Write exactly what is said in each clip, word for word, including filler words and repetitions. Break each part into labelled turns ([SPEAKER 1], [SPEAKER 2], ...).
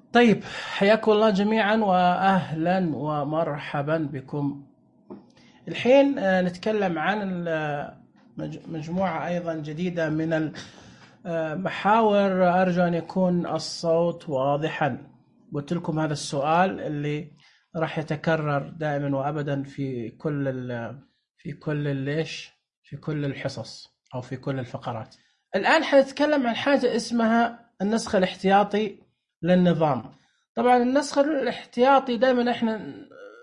[SPEAKER 1] طيب، حياكم الله جميعا وأهلا ومرحبا بكم. الحين آه، نتكلم عن ال- مج- مجموعة أيضا جديدة من المحاور. أرجو أن يكون الصوت واضحا. قلت لكم هذا السؤال اللي راح يتكرر دائما وأبدا في كل ال في كل ليش في كل الحصص أو في كل الفقرات. الآن حنتكلم عن حاجة اسمها النسخ الاحتياطي للنظام. طبعا النسخ الاحتياطي دائما احنا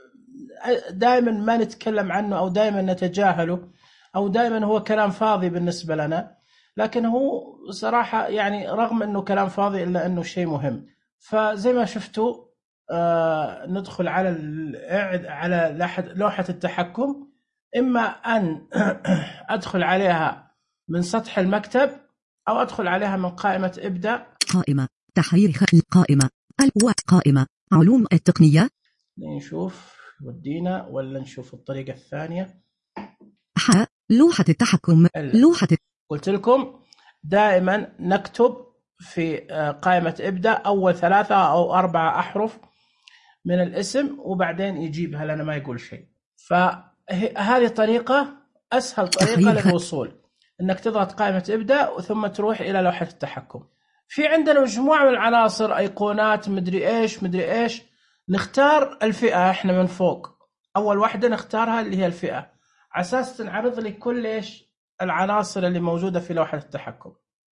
[SPEAKER 1] دائما ما نتكلم عنه او دائما نتجاهله او دائما هو كلام فاضي بالنسبة لنا، لكن هو صراحة يعني رغم انه كلام فاضي الا انه شيء مهم. فزي ما شفتوا آه ندخل على ال- على لوحة لوحة التحكم. اما ان ادخل عليها من سطح المكتب او ادخل عليها من قائمة ابدأ.
[SPEAKER 2] قائمة تحرير خ- قائمة الو قائمة علوم التقنية.
[SPEAKER 1] نشوف ودينا ولا نشوف الطريقة الثانية.
[SPEAKER 2] ح لوحة التحكم
[SPEAKER 1] ال-
[SPEAKER 2] لوحة
[SPEAKER 1] قلت لكم دائما نكتب في آه، قائمة ابدأ أول ثلاثة أو أربعة أحرف من الاسم وبعدين يجيبها لنا ما يقول شيء. فهذه طريقة أسهل طريقة
[SPEAKER 2] تحرير خ-
[SPEAKER 1] للوصول، أنك تضغط قائمة ابدأ ثم تروح إلى لوحة التحكم. في عندنا مجموعة من العناصر، أيقونات مدري إيش مدري إيش. نختار الفئة إحنا من فوق، أول واحدة نختارها اللي هي الفئة على أساس تنعرض لي كل إيش العناصر اللي موجودة في لوحة التحكم.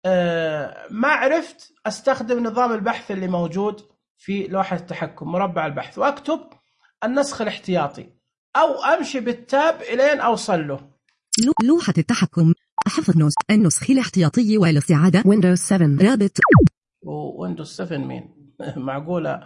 [SPEAKER 1] أه ما عرفت أستخدم نظام البحث اللي موجود في لوحة التحكم، مربع البحث، وأكتب النسخ الاحتياطي أو أمشي بالتاب إلين أوصل له.
[SPEAKER 2] لو- لوحة التحكم حفظ نسخ النسخ الاحتياطي والاستعادة ويندوز سبعة رابط
[SPEAKER 1] ويندوز سبعة مين؟ معقولة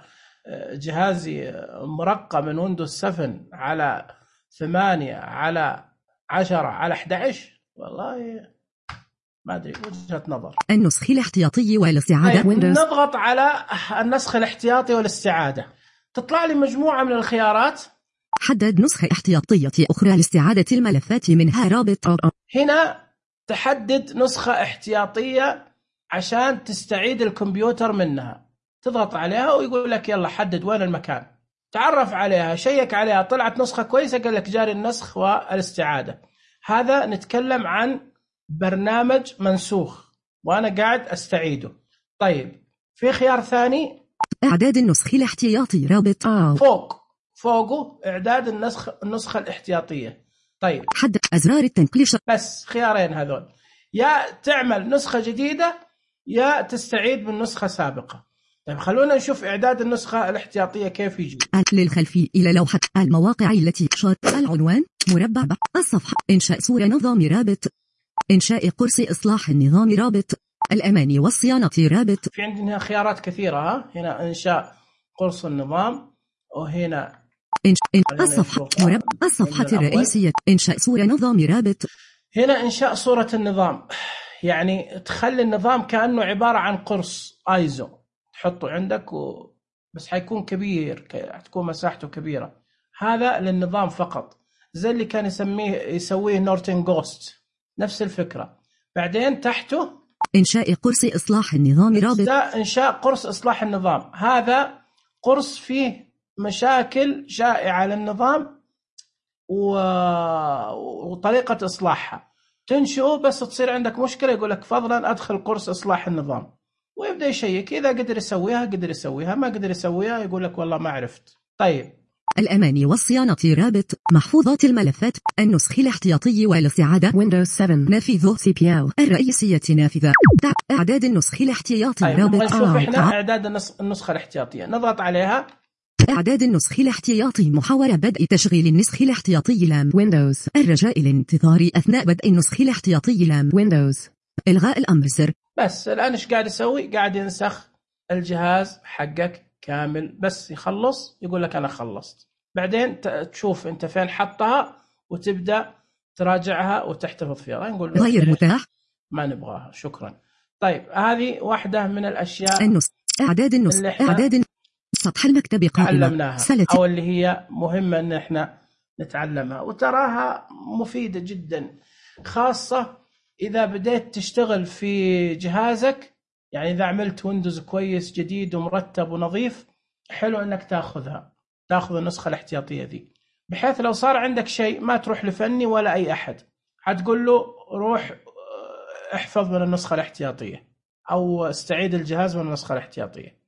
[SPEAKER 1] جهازي مرقم من ويندوز سبعة على ثمانية على عشرة على أحد عشر؟ والله ما أدري، وجهة نظر.
[SPEAKER 2] النسخ الاحتياطي والاستعادة
[SPEAKER 1] طيب،
[SPEAKER 2] ويندوز.
[SPEAKER 1] نضغط على النسخ الاحتياطي والاستعادة، تطلع لي مجموعة من الخيارات.
[SPEAKER 2] حدد نسخة احتياطية أخرى لاستعادة الملفات منها رابط أو-
[SPEAKER 1] هنا تحدد نسخة احتياطية عشان تستعيد الكمبيوتر منها، تضغط عليها ويقول لك يلا حدد وين المكان، تعرف عليها، شيك عليها، طلعت نسخة كويسة قال لك جاري النسخ والاستعادة. هذا نتكلم عن برنامج منسوخ وأنا قاعد أستعيده. طيب، في خيار ثاني
[SPEAKER 2] إعداد النسخ الاحتياطي رابط أو
[SPEAKER 1] فوق فوقه إعداد النسخ النسخة الاحتياطية. طيب،
[SPEAKER 2] حدد أزرار التنقيش.
[SPEAKER 1] بس خيارين هذول، يا تعمل نسخة جديدة يا تستعيد من نسخة سابقة. طيب خلونا نشوف إعداد النسخة الاحتياطية كيف يجي.
[SPEAKER 2] للخلفي إلى لوحة المواقع التي شاط العنوان مربع ب- الصفحة إنشاء صورة نظام رابط إنشاء قرص إصلاح النظام رابط الأمان والصيانة رابط
[SPEAKER 1] في عندنا خيارات كثيرة. ها هنا إنشاء قرص النظام، وهنا
[SPEAKER 2] إنش... إن...
[SPEAKER 1] خلينا
[SPEAKER 2] الصفحة
[SPEAKER 1] نشوفها
[SPEAKER 2] مربع الصفحة
[SPEAKER 1] من الأول.
[SPEAKER 2] الرئيسية إنشاء صورة نظام رابط
[SPEAKER 1] هنا إنشاء صورة النظام، يعني تخلي النظام كأنه عبارة عن قرص آيزو تحطه عندك و... بس حيكون كبير، ك- تكون مساحته كبيرة. هذا للنظام فقط، زي اللي كان يسميه يسويه نورتن جوست، نفس الفكرة. بعدين تحته
[SPEAKER 2] إنشاء قرص إصلاح النظام رابط
[SPEAKER 1] ده إنشاء قرص إصلاح النظام. هذا قرص فيه مشاكل شائعة للنظام و... وطريقة إصلاحها، تنشئه بس تصير عندك مشكلة يقول لك فضلا أدخل قرص إصلاح النظام، ويبدأ يشيك إذا قدر يسويها قدر يسويها، ما قدر يسويها يقول لك والله ما عرفت. طيب،
[SPEAKER 2] الأمان والصيانة رابط محفوظات الملفات النسخ الاحتياطي والاستعادة ويندوز سبعة نافذة سي بي يو الرئيسية نافذة تع- إعداد النسخ الاحتياطي
[SPEAKER 1] طيب
[SPEAKER 2] رابط
[SPEAKER 1] نبغى نشوف
[SPEAKER 2] آه.
[SPEAKER 1] إحنا إعداد النسخ النسخة الاحتياطية، نضغط عليها.
[SPEAKER 2] إعداد النسخ الاحتياطي محاولة بدء تشغيل النسخ الاحتياطي لام ويندوز الرجاء الانتظار أثناء بدء النسخ الاحتياطي لام ويندوز إلغاء الأمر زر.
[SPEAKER 1] بس الآن إيش قاعد يسوي؟ قاعد ينسخ الجهاز حقك كامل، بس يخلص يقول لك أنا خلصت. بعدين ت- تشوف أنت فين حطها وتبدأ تراجعها وتحتفظ فيها. نقول له
[SPEAKER 2] غير متاح
[SPEAKER 1] ما نبغاها شكرا. طيب، هذه واحدة من الأشياء
[SPEAKER 2] النسخ إعداد النسخ
[SPEAKER 1] اللي إحنا
[SPEAKER 2] إعداد سطح المكتب قائمة
[SPEAKER 1] تعلمناها
[SPEAKER 2] سلة
[SPEAKER 1] أو اللي هي مهمة أن إحنا نتعلمها، وتراها مفيدة جدا، خاصة إذا بديت تشتغل في جهازك يعني إذا عملت ويندوز كويس جديد ومرتب ونظيف، حلو إنك تأخذها، تأخذ النسخة الاحتياطية ذي، بحيث لو صار عندك شيء ما تروح لفني ولا أي أحد، حتقول له روح احفظ من النسخة الاحتياطية أو استعيد الجهاز من النسخة الاحتياطية.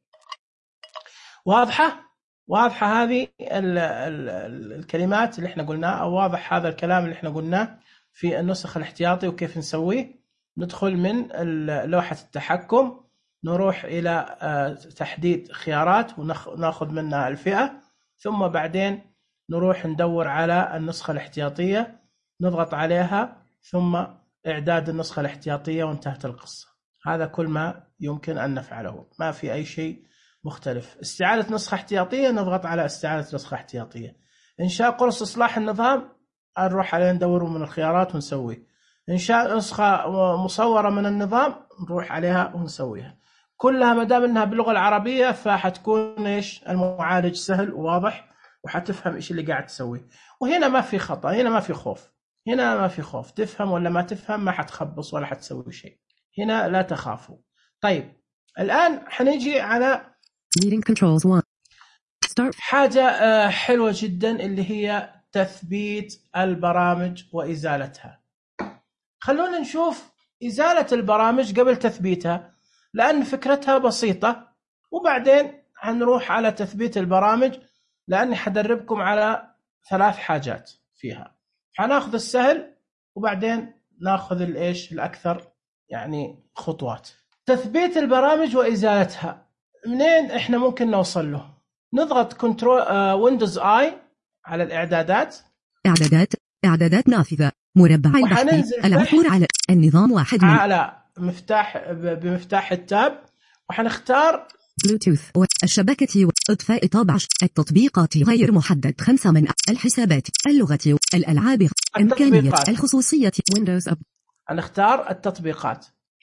[SPEAKER 1] واضحة؟ واضحة هذه ال ال ال الكلمات اللي احنا قلناها، أو واضح هذا الكلام اللي احنا قلناه في النسخ الاحتياطي وكيف نسويه؟ ندخل من لوحة التحكم، نروح إلى تحديد خيارات وناخذ منها الفئة، ثم بعدين نروح ندور على النسخة الاحتياطية، نضغط عليها، ثم إعداد النسخة الاحتياطية، وانتهت القصة. هذا كل ما يمكن أن نفعله، ما في أي شيء مختلف. استعادة نسخة احتياطية، نضغط على استعادة نسخة احتياطية. إنشاء قرص إصلاح النظام، نروح عليه ندور من الخيارات ونسويه. إنشاء نسخة مصورة من النظام، نروح عليها ونسويها. كلها ما دام إنها باللغة العربية فحتكون إيش المعالج سهل وواضح، وحتفهم إيش اللي قاعد تسويه. وهنا ما في خطأ، هنا ما في خوف، هنا ما في خوف، تفهم ولا ما تفهم ما حتخبص ولا حتسوي شيء، هنا لا تخافوا. طيب الآن حنيجي على
[SPEAKER 2] Meeting controls one. Start.
[SPEAKER 1] حاجة حلوة جدا اللي هي تثبيت البرامج وإزالتها. خلونا نشوف إزالة البرامج قبل تثبيتها، لأن فكرتها بسيطة، وبعدين هنروح على تثبيت البرامج، لأني حدربكم على ثلاث حاجات فيها. حناخذ السهل وبعدين ناخذ الإيش الأكثر يعني خطوات. تثبيت البرامج وإزالتها، منين إحنا ممكن نوصل له؟ نضغط كنترول ويندوز آي على الإعدادات،
[SPEAKER 2] إعدادات إعدادات نافذة مربع البحث، العثور على النظام واحد من
[SPEAKER 1] على مفتاح بمفتاح التاب، وحنختار
[SPEAKER 2] بلوتوث والشبكة وإطفاء طابع التطبيقات غير محدد خمسة من الحسابات اللغة الألعاب إمكانية الخصوصية ويندوز أب.
[SPEAKER 1] هنختار التطبيقات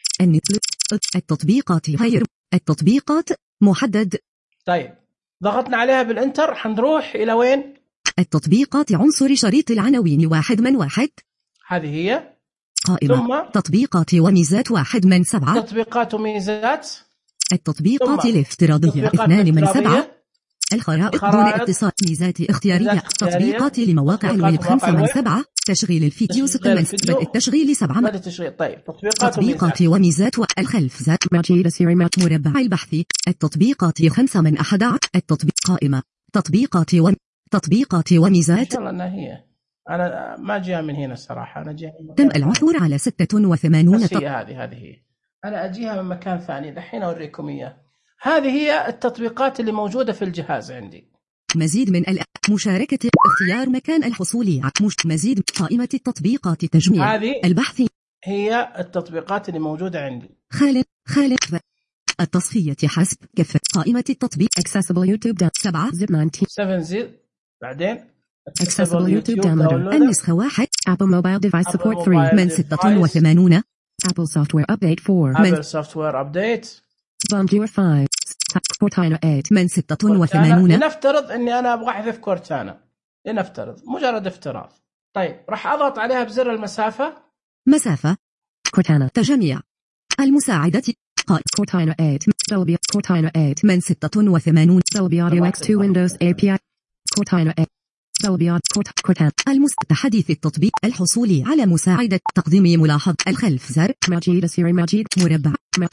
[SPEAKER 2] التطبيقات غير التطبيقات محدد.
[SPEAKER 1] طيب ضغطنا عليها بالإنتر، حنروح إلى وين؟
[SPEAKER 2] التطبيقات عنصر شريط العناوين واحد من واحد،
[SPEAKER 1] هذه هي
[SPEAKER 2] قائمة. ثم تطبيقات وميزات واحد من سبعة،
[SPEAKER 1] تطبيقات وميزات.
[SPEAKER 2] التطبيقات الافتراضية اثنان من سبعة، الخرائط دون اتصال، ميزات اختيارية، تطبيقات لمواقع الويب خمسة من سبعة، تشغيل الفيديو ستة من بدء التشغيل سبعة من
[SPEAKER 1] طيب تطبيقات,
[SPEAKER 2] تطبيقات وميزات والخلف ذات مربع البحث، التطبيقات خمسة من أحد عشر، التطبيق قائمة تطبيقات و تطبيقات وميزات.
[SPEAKER 1] إن شاء الله أنها هي، أنا ما جاء من هنا الصراحة، أنا جاء
[SPEAKER 2] تم العثور على ستة وثمانين.
[SPEAKER 1] هي هذه هذه هي، أنا أجيها من مكان ثاني الحين أوريكم إياه. هذه هي التطبيقات اللي موجودة في الجهاز عندي.
[SPEAKER 2] مزيد من مشاركة، اختيار مكان الحصول على مزيد، قائمة التطبيقات تجميع البحث،
[SPEAKER 1] هي التطبيقات اللي موجودة عندي.
[SPEAKER 2] خالد خالد التصفية حسب كفة، قائمة التطبيق accessible YouTube سبعة زد تسعة
[SPEAKER 1] سبعة زد، بعدين
[SPEAKER 2] accessible YouTube downloader النسخة واحد، Apple Mobile Device Support ثلاثة من ستة وثمانين، Apple Software Update أربعة من
[SPEAKER 1] Apple Software Update
[SPEAKER 2] Bonjour خمسة، كورتانا ثمانية من ستة وثمانين.
[SPEAKER 1] لنفترض اني انا ابغى احذف كورتانا، لنفترض مجرد افتراض. طيب راح اضغط عليها بزر المسافة،
[SPEAKER 2] مسافة كورتانا تجميع المساعدة، كورتانا ثمانية دولبي، كورتانا ثمانية من ستة وثمانين، دولبي أوديو إكس اثنين ويندوز إيه بي آي، كورتانا ثمانية دولبي كورتانا المستحدث التطبيق، الحصول على مساعدة تقديم ملاحظ، الخلف زر ماجيد سيري ماجيد مربع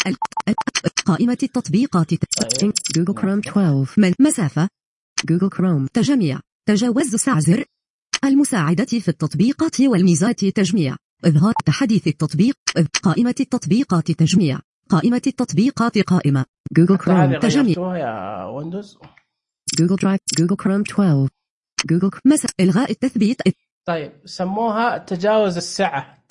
[SPEAKER 2] قائمة التطبيقات، جوجل كروم اثنا عشر من مسافة، جوجل كروم تجميع، تجاوز ساعة زر، المساعدة في التطبيقات والميزات تجميع، إظهار تحديث التطبيق، قائمة التطبيقات تجميع، قائمة التطبيقات قائمة، جوجل كروم تجميع
[SPEAKER 1] يا ويندوز،
[SPEAKER 2] جوجل درايف، جوجل كروم اثنا عشر، جوجل مسا إلغاء التثبيت.
[SPEAKER 1] طيب سموها تجاوز الساعة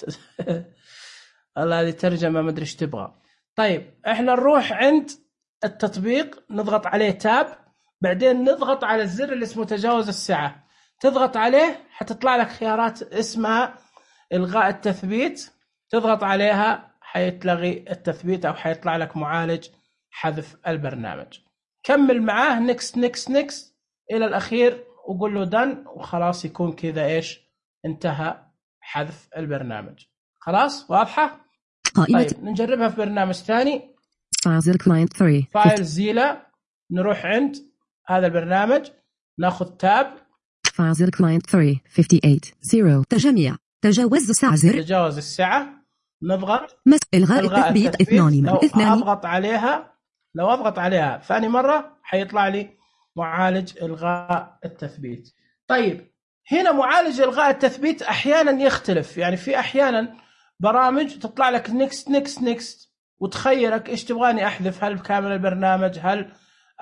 [SPEAKER 1] الله، هذه ترجمة ما أدري إيش تبغى. طيب إحنا نروح عند التطبيق، نضغط عليه تاب، بعدين نضغط على الزر اللي اسمه تجاوز الساعة، تضغط عليه حتطلع لك خيارات اسمها إلغاء التثبيت، تضغط عليها حيتلغي التثبيت أو حيطلع لك معالج حذف البرنامج. كمل معاه نكست نكست نكست إلى الأخير وقول له دن، وخلاص يكون كذا إيش انتهى حذف البرنامج. خلاص واضحة؟
[SPEAKER 2] قائمة.
[SPEAKER 1] طيب نجربها في برنامج ثاني.
[SPEAKER 2] FileZilla client three.
[SPEAKER 1] FileZilla نروح عند هذا البرنامج ناخذ تاب.
[SPEAKER 2] FileZilla client three fifty-eight zero. تجميع. تجاوز الساعة زر.
[SPEAKER 1] تجاوز الساعة. نضغط.
[SPEAKER 2] مس إلغاء التثبيت اثنان
[SPEAKER 1] لو
[SPEAKER 2] اثنان.
[SPEAKER 1] أضغط عليها لو أضغط عليها ثاني مرة حيطلع لي معالج إلغاء التثبيت. طيب هنا معالج إلغاء التثبيت أحيانا يختلف، يعني في أحيانا برامج تطلع لك نيكست نيكست نيكست وتخيرك إيش تبغاني أحذف، هل كامل البرنامج، هل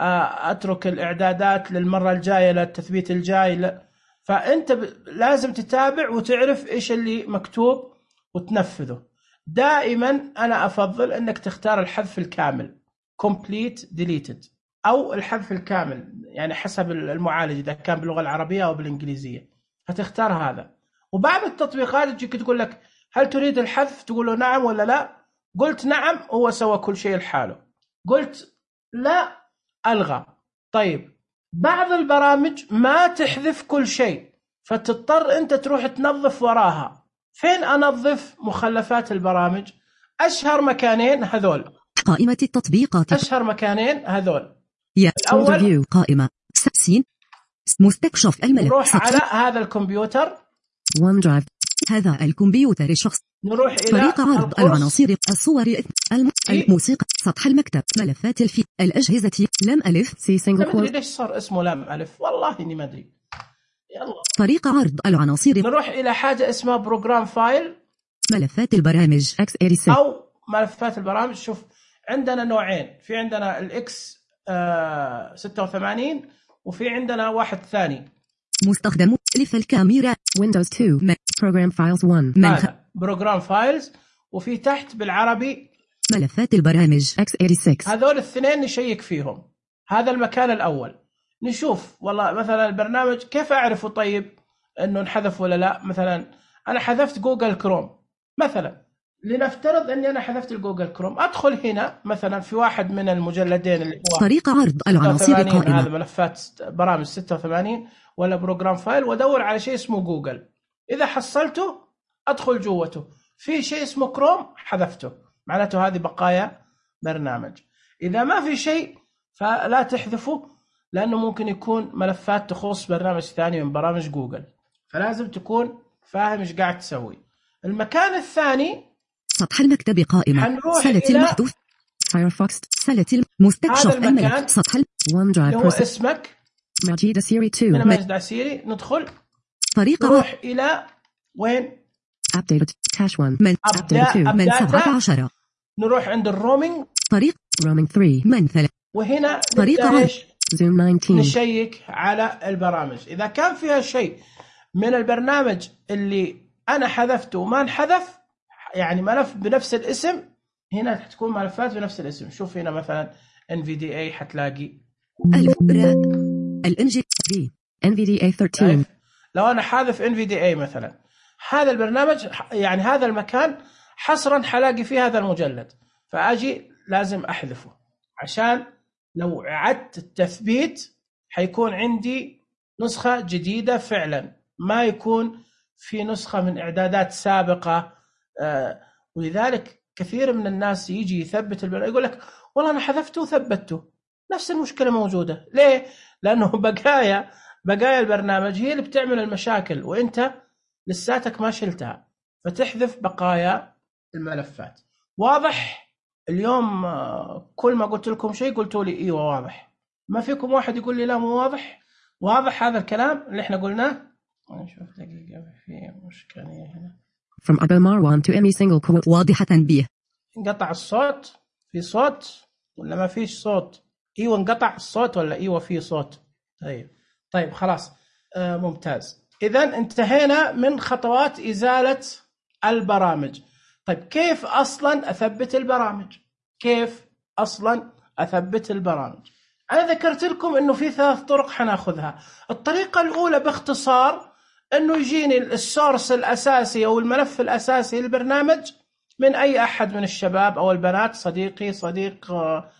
[SPEAKER 1] أترك الإعدادات للمرة الجاية للتثبيت الجاي. لا. فأنت لازم تتابع وتعرف إيش اللي مكتوب وتنفذه. دائما أنا أفضل أنك تختار الحذف الكامل complete deleted أو الحذف الكامل، يعني حسب المعالج إذا كان باللغة العربية أو بالإنجليزية هتختار هذا. وبعض التطبيقات تجيك تقول لك هل تريد الحذف، تقول له نعم ولا لا. قلت نعم هو سوى كل شيء لحاله، قلت لا ألغى. طيب بعض البرامج ما تحذف كل شيء فتضطر أنت تروح تنظف وراها. فين أنظف مخلفات البرامج؟ أشهر مكانين هذول.
[SPEAKER 2] قائمة التطبيقات.
[SPEAKER 1] أشهر مكانين هذول.
[SPEAKER 2] يا الأول قائمة سين مستكشف الملف.
[SPEAKER 1] نروح على هذا الكمبيوتر
[SPEAKER 2] ون درايف. هذا الكمبيوتر الشخص.
[SPEAKER 1] نروح إلى
[SPEAKER 2] طريقة عرض العناصر الصور الم... الموسيقى سطح المكتب ملفات الفي الأجهزة لم ألف سي سينجل
[SPEAKER 1] كول. ليش صار اسمه لم ألف؟ والله إني ما أدري. يلا.
[SPEAKER 2] طريقة عرض العناصر.
[SPEAKER 1] نروح إلى حاجة اسمها بروجرام فايل.
[SPEAKER 2] ملفات البرامج إكس ثمانية وثمانين
[SPEAKER 1] أو ملفات البرامج. شوف عندنا نوعين، في عندنا الإكس آه ستة وثمانين وفي عندنا واحد ثاني.
[SPEAKER 2] مستخدم لف الكاميرا ويندوز اثنين بروجرام فايلز واحد.
[SPEAKER 1] هذا بروجرام فايلز، وفي تحت بالعربي
[SPEAKER 2] ملفات البرامج إكس ثمانية وثمانين.
[SPEAKER 1] هذول الاثنين نشيك فيهم. هذا المكان الأول نشوف والله مثلا البرنامج كيف أعرفه طيب إنه انحذف ولا لا. مثلا أنا حذفت جوجل كروم مثلا، لنفترض أني أنا حذفت الجوجل كروم، أدخل هنا مثلا في واحد من المجلدين اللي هو
[SPEAKER 2] طريقة عرض العناصر قائمة.
[SPEAKER 1] هذا ملفات برامج ستة وثمانين ولا بروجرام فايل، وأدور على شيء اسمه جوجل. إذا حصلته أدخل جوته، في شيء اسمه كروم حذفته، معناته هذه بقايا برنامج. إذا ما في شيء فلا تحذفه، لأنه ممكن يكون ملفات تخص برنامج ثاني من برامج جوجل، فلازم تكون فاهم إيش قاعد تسوي. المكان الثاني
[SPEAKER 2] سطح المكتب قائمة سلة المحذوف فايرفوكس سلة المستكشف الملف سطح ون درايف
[SPEAKER 1] هو اسمك
[SPEAKER 2] ماجد سيري اثنين.
[SPEAKER 1] من ماجد سيري ندخل.
[SPEAKER 2] طريقة
[SPEAKER 1] نروح إلى وين؟
[SPEAKER 2] updated cache one من updated two من سبعة عشر.
[SPEAKER 1] نروح عند الرومينج.
[SPEAKER 2] طريق roaming three من ثلاثة.
[SPEAKER 1] وهنا
[SPEAKER 2] طريقة zoom تسعة عشر.
[SPEAKER 1] نشيك على البرامج إذا كان فيها شيء من البرنامج اللي أنا حذفته وما انحذف، يعني ملف بنفس الاسم، هنا تكون ملفات بنفس الاسم. شوف هنا مثلا إن في دي إيه حتلاقي
[SPEAKER 2] ألف راء الإنجي دي إن في دي إيه ثلاثة عشر.
[SPEAKER 1] لو أنا حاذف إن في دي إيه مثلا، هذا البرنامج يعني هذا المكان حصرا حلاقي فيه هذا المجلد، فأجي لازم أحذفه عشان لو عدت التثبيت حيكون عندي نسخة جديدة فعلا، ما يكون في نسخة من إعدادات سابقة. آه ولذلك كثير من الناس يجي يثبت البرنامج يقول لك والله أنا حذفته وثبته، نفس المشكلة موجودة. ليه؟ لأنه بقايا بقايا البرنامج هي اللي بتعمل المشاكل، وإنت لساتك ما شلتها، فتحذف بقايا الملفات. واضح؟ اليوم كل ما قلت لكم شيء قلتوا لي إيوه واضح. ما فيكم واحد يقول لي لا مو واضح؟ واضح هذا الكلام اللي احنا قلناه؟ نشوف دقيقة في مشكلة هنا.
[SPEAKER 2] From Abel Marwan to any single quote واضحة به.
[SPEAKER 1] انقطع الصوت؟ في صوت ولا ما فيش صوت؟ ايوه انقطع الصوت ولا ايوه في صوت؟ طيب طيب خلاص آه ممتاز. إذن انتهينا من خطوات إزالة البرامج. طيب كيف أصلا أثبت البرامج؟ كيف أصلا أثبت البرامج؟ أنا ذكرت لكم أنه في ثلاث طرق حناخذها. الطريقة الأولى باختصار أنه يجيني السورس الأساسي أو الملف الأساسي للبرنامج من أي أحد من الشباب أو البنات، صديقي صديق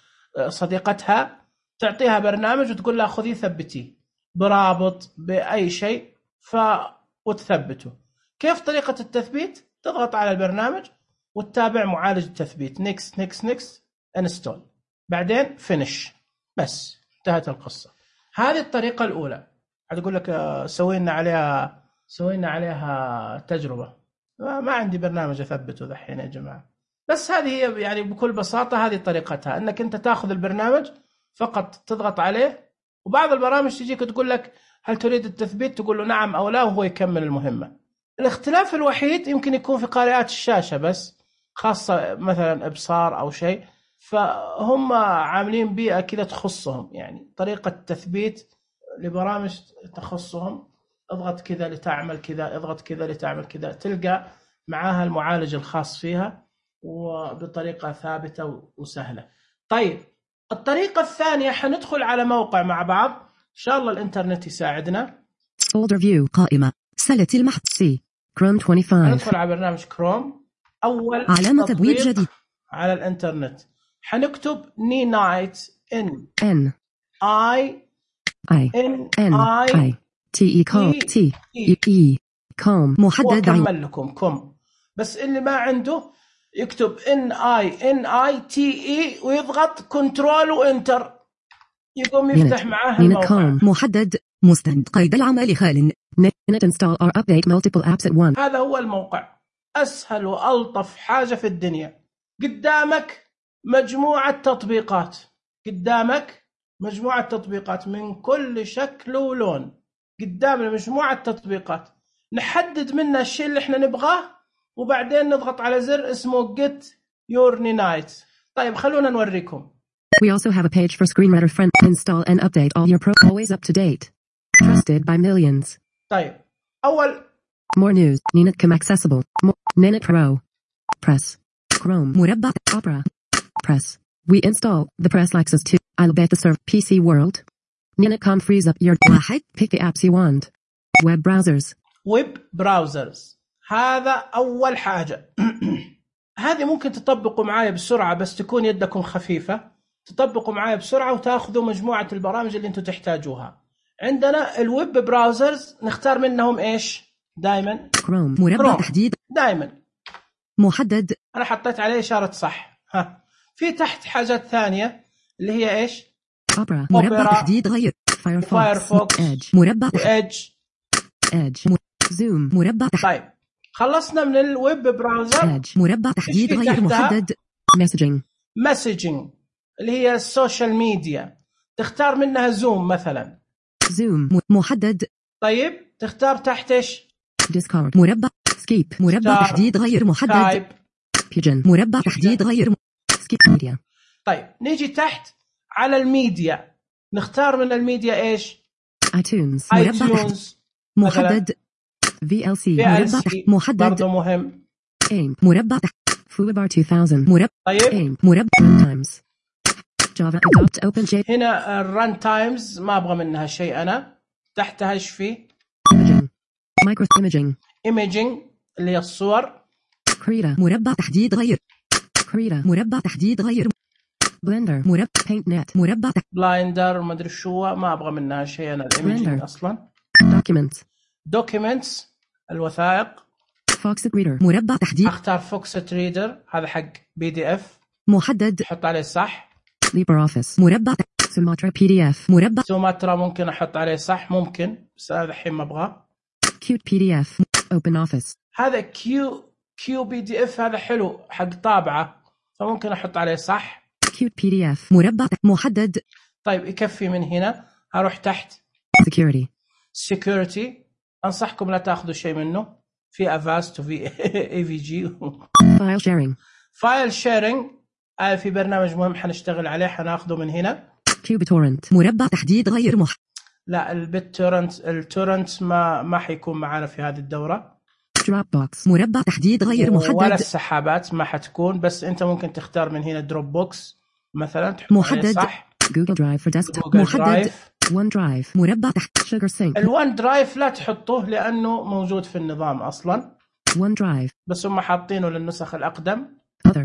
[SPEAKER 1] صديقتها، تعطيها برنامج وتقول لها خذي ثبتيه برابط بأي شيء ف وتثبته. كيف طريقة التثبيت؟ تضغط على البرنامج وتتابع معالج التثبيت next next next install. بعدين فينش، بس انتهت القصة. هذه الطريقة الأولى. أقول لك سوينا عليها سوينا عليها تجربة، ما عندي برنامج أثبته ذحين يا جماعة، بس هذه هي يعني بكل بساطة هذه طريقتها، أنك أنت تأخذ البرنامج فقط تضغط عليه، وبعض البرامج تجيك تقول لك هل تريد التثبيت، تقول له نعم أو لا وهو يكمل المهمة. الاختلاف الوحيد يمكن يكون في قارئات الشاشة بس، خاصة مثلا إبصار أو شيء، فهم عاملين بيئة كذا تخصهم، يعني طريقة تثبيت لبرامج تخصهم، اضغط كذا لتعمل كذا، اضغط كذا لتعمل كذا، تلقى معاها المعالج الخاص فيها وبطريقة ثابتة وسهلة. طيب الطريقة الثانية حندخل على موقع مع بعض، إن شاء الله الإنترنت يساعدنا.
[SPEAKER 2] Folder view قائمة سلة المحط سي كروم خمسة وعشرين.
[SPEAKER 1] ندخل على برنامج كروم. أول
[SPEAKER 2] علامة تبويب جديد
[SPEAKER 1] على الإنترنت حنكتب نينايت إن
[SPEAKER 2] N
[SPEAKER 1] I
[SPEAKER 2] I
[SPEAKER 1] N
[SPEAKER 2] N
[SPEAKER 1] I
[SPEAKER 2] I T E كوم T E E كوم محدد عين.
[SPEAKER 1] وأكمل لكم كوم، بس اللي ما عنده يكتب N I N I T E ويضغط كنترول وإنتر، يقوم يفتح معاه الموقع.
[SPEAKER 2] كوم محدد مستند قيد العمل خال net install or update multiple apps at once.
[SPEAKER 1] هذا هو الموقع، أسهل وألطف حاجة في الدنيا. قدامك مجموعة تطبيقات، قدامك مجموعة تطبيقات من كل شكل ولون، قدامنا مجموعة تطبيقات نحدد منها الشيء اللي احنا نبغاه، وبعدين نضغط على زر اسمه Get Your Night. طيب خلونا نوريكم.
[SPEAKER 2] We also have a page for screen reader friend. Install and update all your pro. Always up to date. Trusted by millions.
[SPEAKER 1] طيب أول
[SPEAKER 2] More news. Ninetcom accessible. More. Ninit Pro. Press. Chrome. مربع. Opera. Press. We install the press Lexus two. I'll bet the serve. P C World. Ninetcom frees up your واحد. Pick the apps you want. Web browsers.
[SPEAKER 1] Web browsers. هذا أول حاجة. هذه ممكن تطبقوا معايا بسرعة، بس تكون يدكم خفيفة، تطبقوا معايا بسرعة وتأخذوا مجموعة البرامج اللي انتم تحتاجوها. عندنا الويب براوزرز نختار منهم ايش؟ دائما
[SPEAKER 2] كروم مربع تحديد
[SPEAKER 1] دائما
[SPEAKER 2] محدد.
[SPEAKER 1] انا حطيت عليه اشارة صح. ها في تحت حاجات ثانية اللي هي ايش؟
[SPEAKER 2] اوبرا مربع تحديد غير.
[SPEAKER 1] فايرفوكس
[SPEAKER 2] ايدج مربع
[SPEAKER 1] ايدج
[SPEAKER 2] ايدج زوم مربع تحديد.
[SPEAKER 1] طيب خلصنا من الويب براوزر.
[SPEAKER 2] ايدج مربع تحديد غير محدد. مسجنج
[SPEAKER 1] مسجنج اللي هي السوشيال ميديا، تختار منها زوم مثلا.
[SPEAKER 2] زوم محدد.
[SPEAKER 1] طيب تختار تحت ايش؟
[SPEAKER 2] ديسكورد مربع. سكيب مربع تحديد غير محدد.
[SPEAKER 1] تايب
[SPEAKER 2] بيجن مربع تحديد غير م... سكيب ميديا.
[SPEAKER 1] طيب نيجي تحت على الميديا، نختار من الميديا ايش؟
[SPEAKER 2] ايتونز مربع محدد. في ال سي مربع محدد
[SPEAKER 1] برضو مهم.
[SPEAKER 2] ايم مربع فوبار ألفين مربع.
[SPEAKER 1] طيب
[SPEAKER 2] ايم مربع تايمز جافا ادوبت اوبن جي.
[SPEAKER 1] هنا الرن تايمز ما ابغى منها شيء، انا تحتها ايش في؟
[SPEAKER 2] ايميجينج مايكرو ايميجينج
[SPEAKER 1] ايميجينج اللي هي الصور.
[SPEAKER 2] كريدا مربع تحديد غير. كريدا مربع تحديد غير. بلندر مربع. بينت نت مربع.
[SPEAKER 1] بلايندر ما ادري شو، ما ابغى منها شيء انا الايميجينج اصلا.
[SPEAKER 2] دوكيمنت
[SPEAKER 1] دوكيمنتس الوثائق.
[SPEAKER 2] فوكس ريدر مربع تحديد.
[SPEAKER 1] اختار فوكس ريدر، هذا حق بي دي اف
[SPEAKER 2] محدد.
[SPEAKER 1] احط عليه صح.
[SPEAKER 2] ليبر اوفيس مربع. سوماترا بي دي اف مربع.
[SPEAKER 1] سوماترا ممكن احط عليه صح، ممكن، بس هذا الحين ما ابغاه.
[SPEAKER 2] كيوت بي دي اف اوبن اوفيس.
[SPEAKER 1] هذا كيو كيو بي دي اف هذا حلو حق طابعه، فممكن احط عليه صح.
[SPEAKER 2] كيوت بي دي اف مربع محدد.
[SPEAKER 1] طيب يكفي من هنا. اروح تحت
[SPEAKER 2] security
[SPEAKER 1] security. انصحكم لا تاخذوا شيء منه، في افاست وفي اي في جي.
[SPEAKER 2] file sharing
[SPEAKER 1] فايل شيرنج في برنامج مهم حنشتغل عليه، حناخذه من هنا.
[SPEAKER 2] كيوبتورنت مربع تحديد غير مح.
[SPEAKER 1] لا البيت تورنت التورنت ما ما حيكون معنا في هذه الدورة.
[SPEAKER 2] دروب بوكس مربع تحديد غير محدد.
[SPEAKER 1] ولا السحابات ما حتكون، بس انت ممكن تختار من هنا دروب بوكس مثلا
[SPEAKER 2] محدد.
[SPEAKER 1] صح.
[SPEAKER 2] جوجل درايف فور ديسكتوب محدد. ون درايف مربع تحت. شوجر سينك.
[SPEAKER 1] الون درايف لا تحطوه لانه موجود في النظام اصلا.
[SPEAKER 2] ون درايف
[SPEAKER 1] بس هم حاطينه للنسخ الاقدم.
[SPEAKER 2] other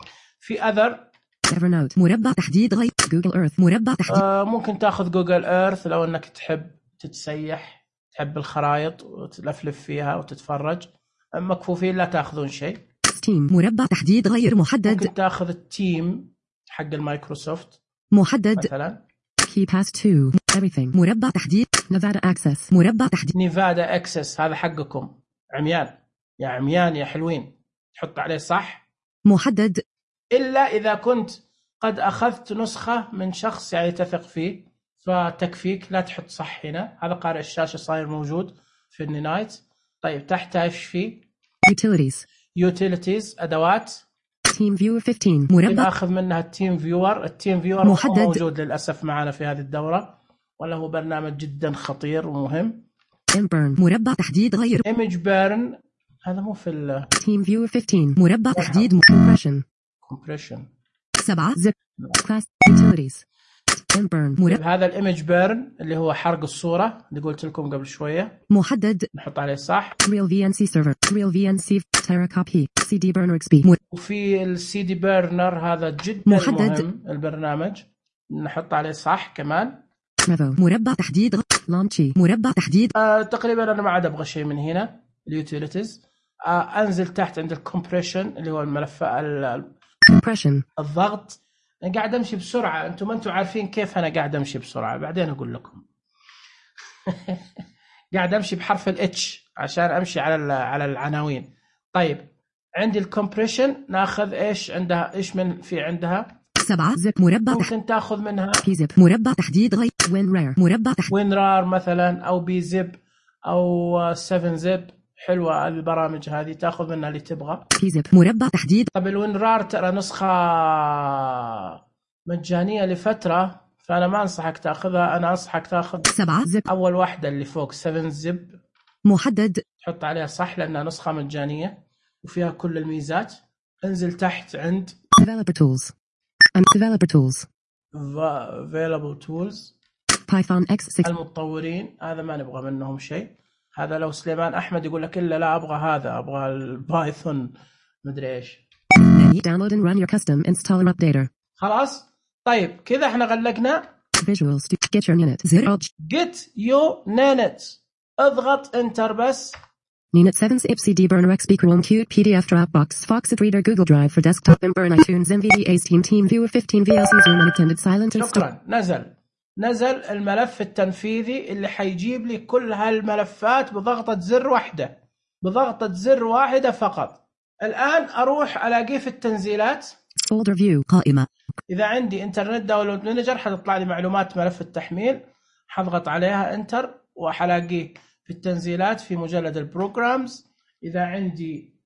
[SPEAKER 1] في اذر.
[SPEAKER 2] ايفرنوت مربع تحديد غير. جوجل ايرث مربع تحديد.
[SPEAKER 1] آه ممكن تاخذ جوجل ايرث لو انك تحب تتسيح، تحب الخرائط وتلفلف فيها وتتفرج. مكفوفين لا تاخذون شيء.
[SPEAKER 2] ستيم مربع تحديد غير محدد.
[SPEAKER 1] ممكن تاخذ التيم حق المايكروسوفت
[SPEAKER 2] محدد
[SPEAKER 1] مثلا.
[SPEAKER 2] key pass to everything مربع تحديد Nevada access مربع تحديد
[SPEAKER 1] نيفادا اكسس هذا حقكم عميان يا عميان يا حلوين، تحط عليه صح.
[SPEAKER 2] محدد
[SPEAKER 1] إلا إذا كنت قد أخذت نسخة من شخص يعني تثق فيه فتكفيك، لا تحط صح هنا. هذا قارئ الشاشة صاير موجود في النايت. طيب تحت ايش فيه؟
[SPEAKER 2] utilities
[SPEAKER 1] utilities أدوات.
[SPEAKER 2] team viewer خمستاشر مربع
[SPEAKER 1] أخذ منها التيم فيور. التيم فيور
[SPEAKER 2] محدد.
[SPEAKER 1] موجود للأسف معنا في هذه الدورة، ولا هو برنامج جدا خطير ومهم.
[SPEAKER 2] burn مربع تحديد غير
[SPEAKER 1] image burn هذا مو في ال
[SPEAKER 2] team viewer خمستاشر مربع تحديد compression
[SPEAKER 1] compression.
[SPEAKER 2] سبعة zip class utilities burn مربع
[SPEAKER 1] هذا الإيمج بيرن اللي هو حرق الصورة اللي قلت لكم قبل شوية،
[SPEAKER 2] محدد
[SPEAKER 1] نحط عليه صح.
[SPEAKER 2] real V N C server real V N C Terra copy C D burner X P
[SPEAKER 1] وفي السي دي بيرنر هذا جدا
[SPEAKER 2] محدد.
[SPEAKER 1] مهم البرنامج، نحط عليه صح كمان.
[SPEAKER 2] Revo مربع تحديد launchi مربع تحديد
[SPEAKER 1] آه تقريبا أنا ما عاد أبغى شيء من هنا. اليوتيليتيز آه أنزل تحت عند الكمبريشن اللي هو الملف
[SPEAKER 2] compression
[SPEAKER 1] الضغط. أنا قاعد أمشي بسرعة، أنتم ما أنتم عارفين كيف أنا قاعد أمشي بسرعة، بعدين أقول لكم. قاعد أمشي بحرف الاتش عشان أمشي على على العناوين. طيب عندي الكمبريشن ناخذ إيش عندها، إيش من في عندها
[SPEAKER 2] سبعة زب مربع
[SPEAKER 1] ممكن تاخذ منها
[SPEAKER 2] بي زب مربع تحديد غير وين رير مربع تحديد
[SPEAKER 1] وين رار مثلا أو بي زب أو سفن زب. حلوة البرامج هذه، تاخذ منها اللي تبغى.
[SPEAKER 2] بي زب مربع تحديد.
[SPEAKER 1] طب الوين رار ترى نسخة مجانية لفترة، فأنا ما أنصحك تأخذها. أنا أنصحك تأخذ
[SPEAKER 2] سبعة زب
[SPEAKER 1] أول واحدة اللي فوق سفن زب
[SPEAKER 2] محدد،
[SPEAKER 1] تحط عليها صح لأنها نسخة مجانية وفيها كل الميزات. انزل تحت عند
[SPEAKER 2] developer tools and developer tools
[SPEAKER 1] available tools
[SPEAKER 2] Python إكس ستة
[SPEAKER 1] المتطورين. هذا ما نبغى منهم شيء. هذا لو سليمان أحمد يقول لك إلا لا أبغى هذا، أبغى البايثون مدري إيش.
[SPEAKER 2] download and run your custom installer updater.
[SPEAKER 1] خلاص طيب كذا احنا غلقنا
[SPEAKER 2] visuals to get your unit zero
[SPEAKER 1] get your ninit. اضغط انتر بس.
[SPEAKER 2] Ninit seven zip C D burner X P Chrome Qt P D F Dropbox Foxit Reader Google Drive for desktop and burn iTunes M V D A Steam Team Viewer fifteen V L C Zoom unattended silent and
[SPEAKER 1] شكرا. نزل نزل الملف التنفيذي اللي حيجيب لي كل هالملفات بضغطة زر واحدة، بضغطة زر واحدة فقط. الآن أروح ألاقيه في التنزيلات
[SPEAKER 2] folder view قائمة.
[SPEAKER 1] إذا عندي إنترنت داونلود مانجر حتطلع لي معلومات ملف التحميل، حضغط عليها انتر وحلاقيه في التنزيلات في مجلد البروجرامز. إذا عندي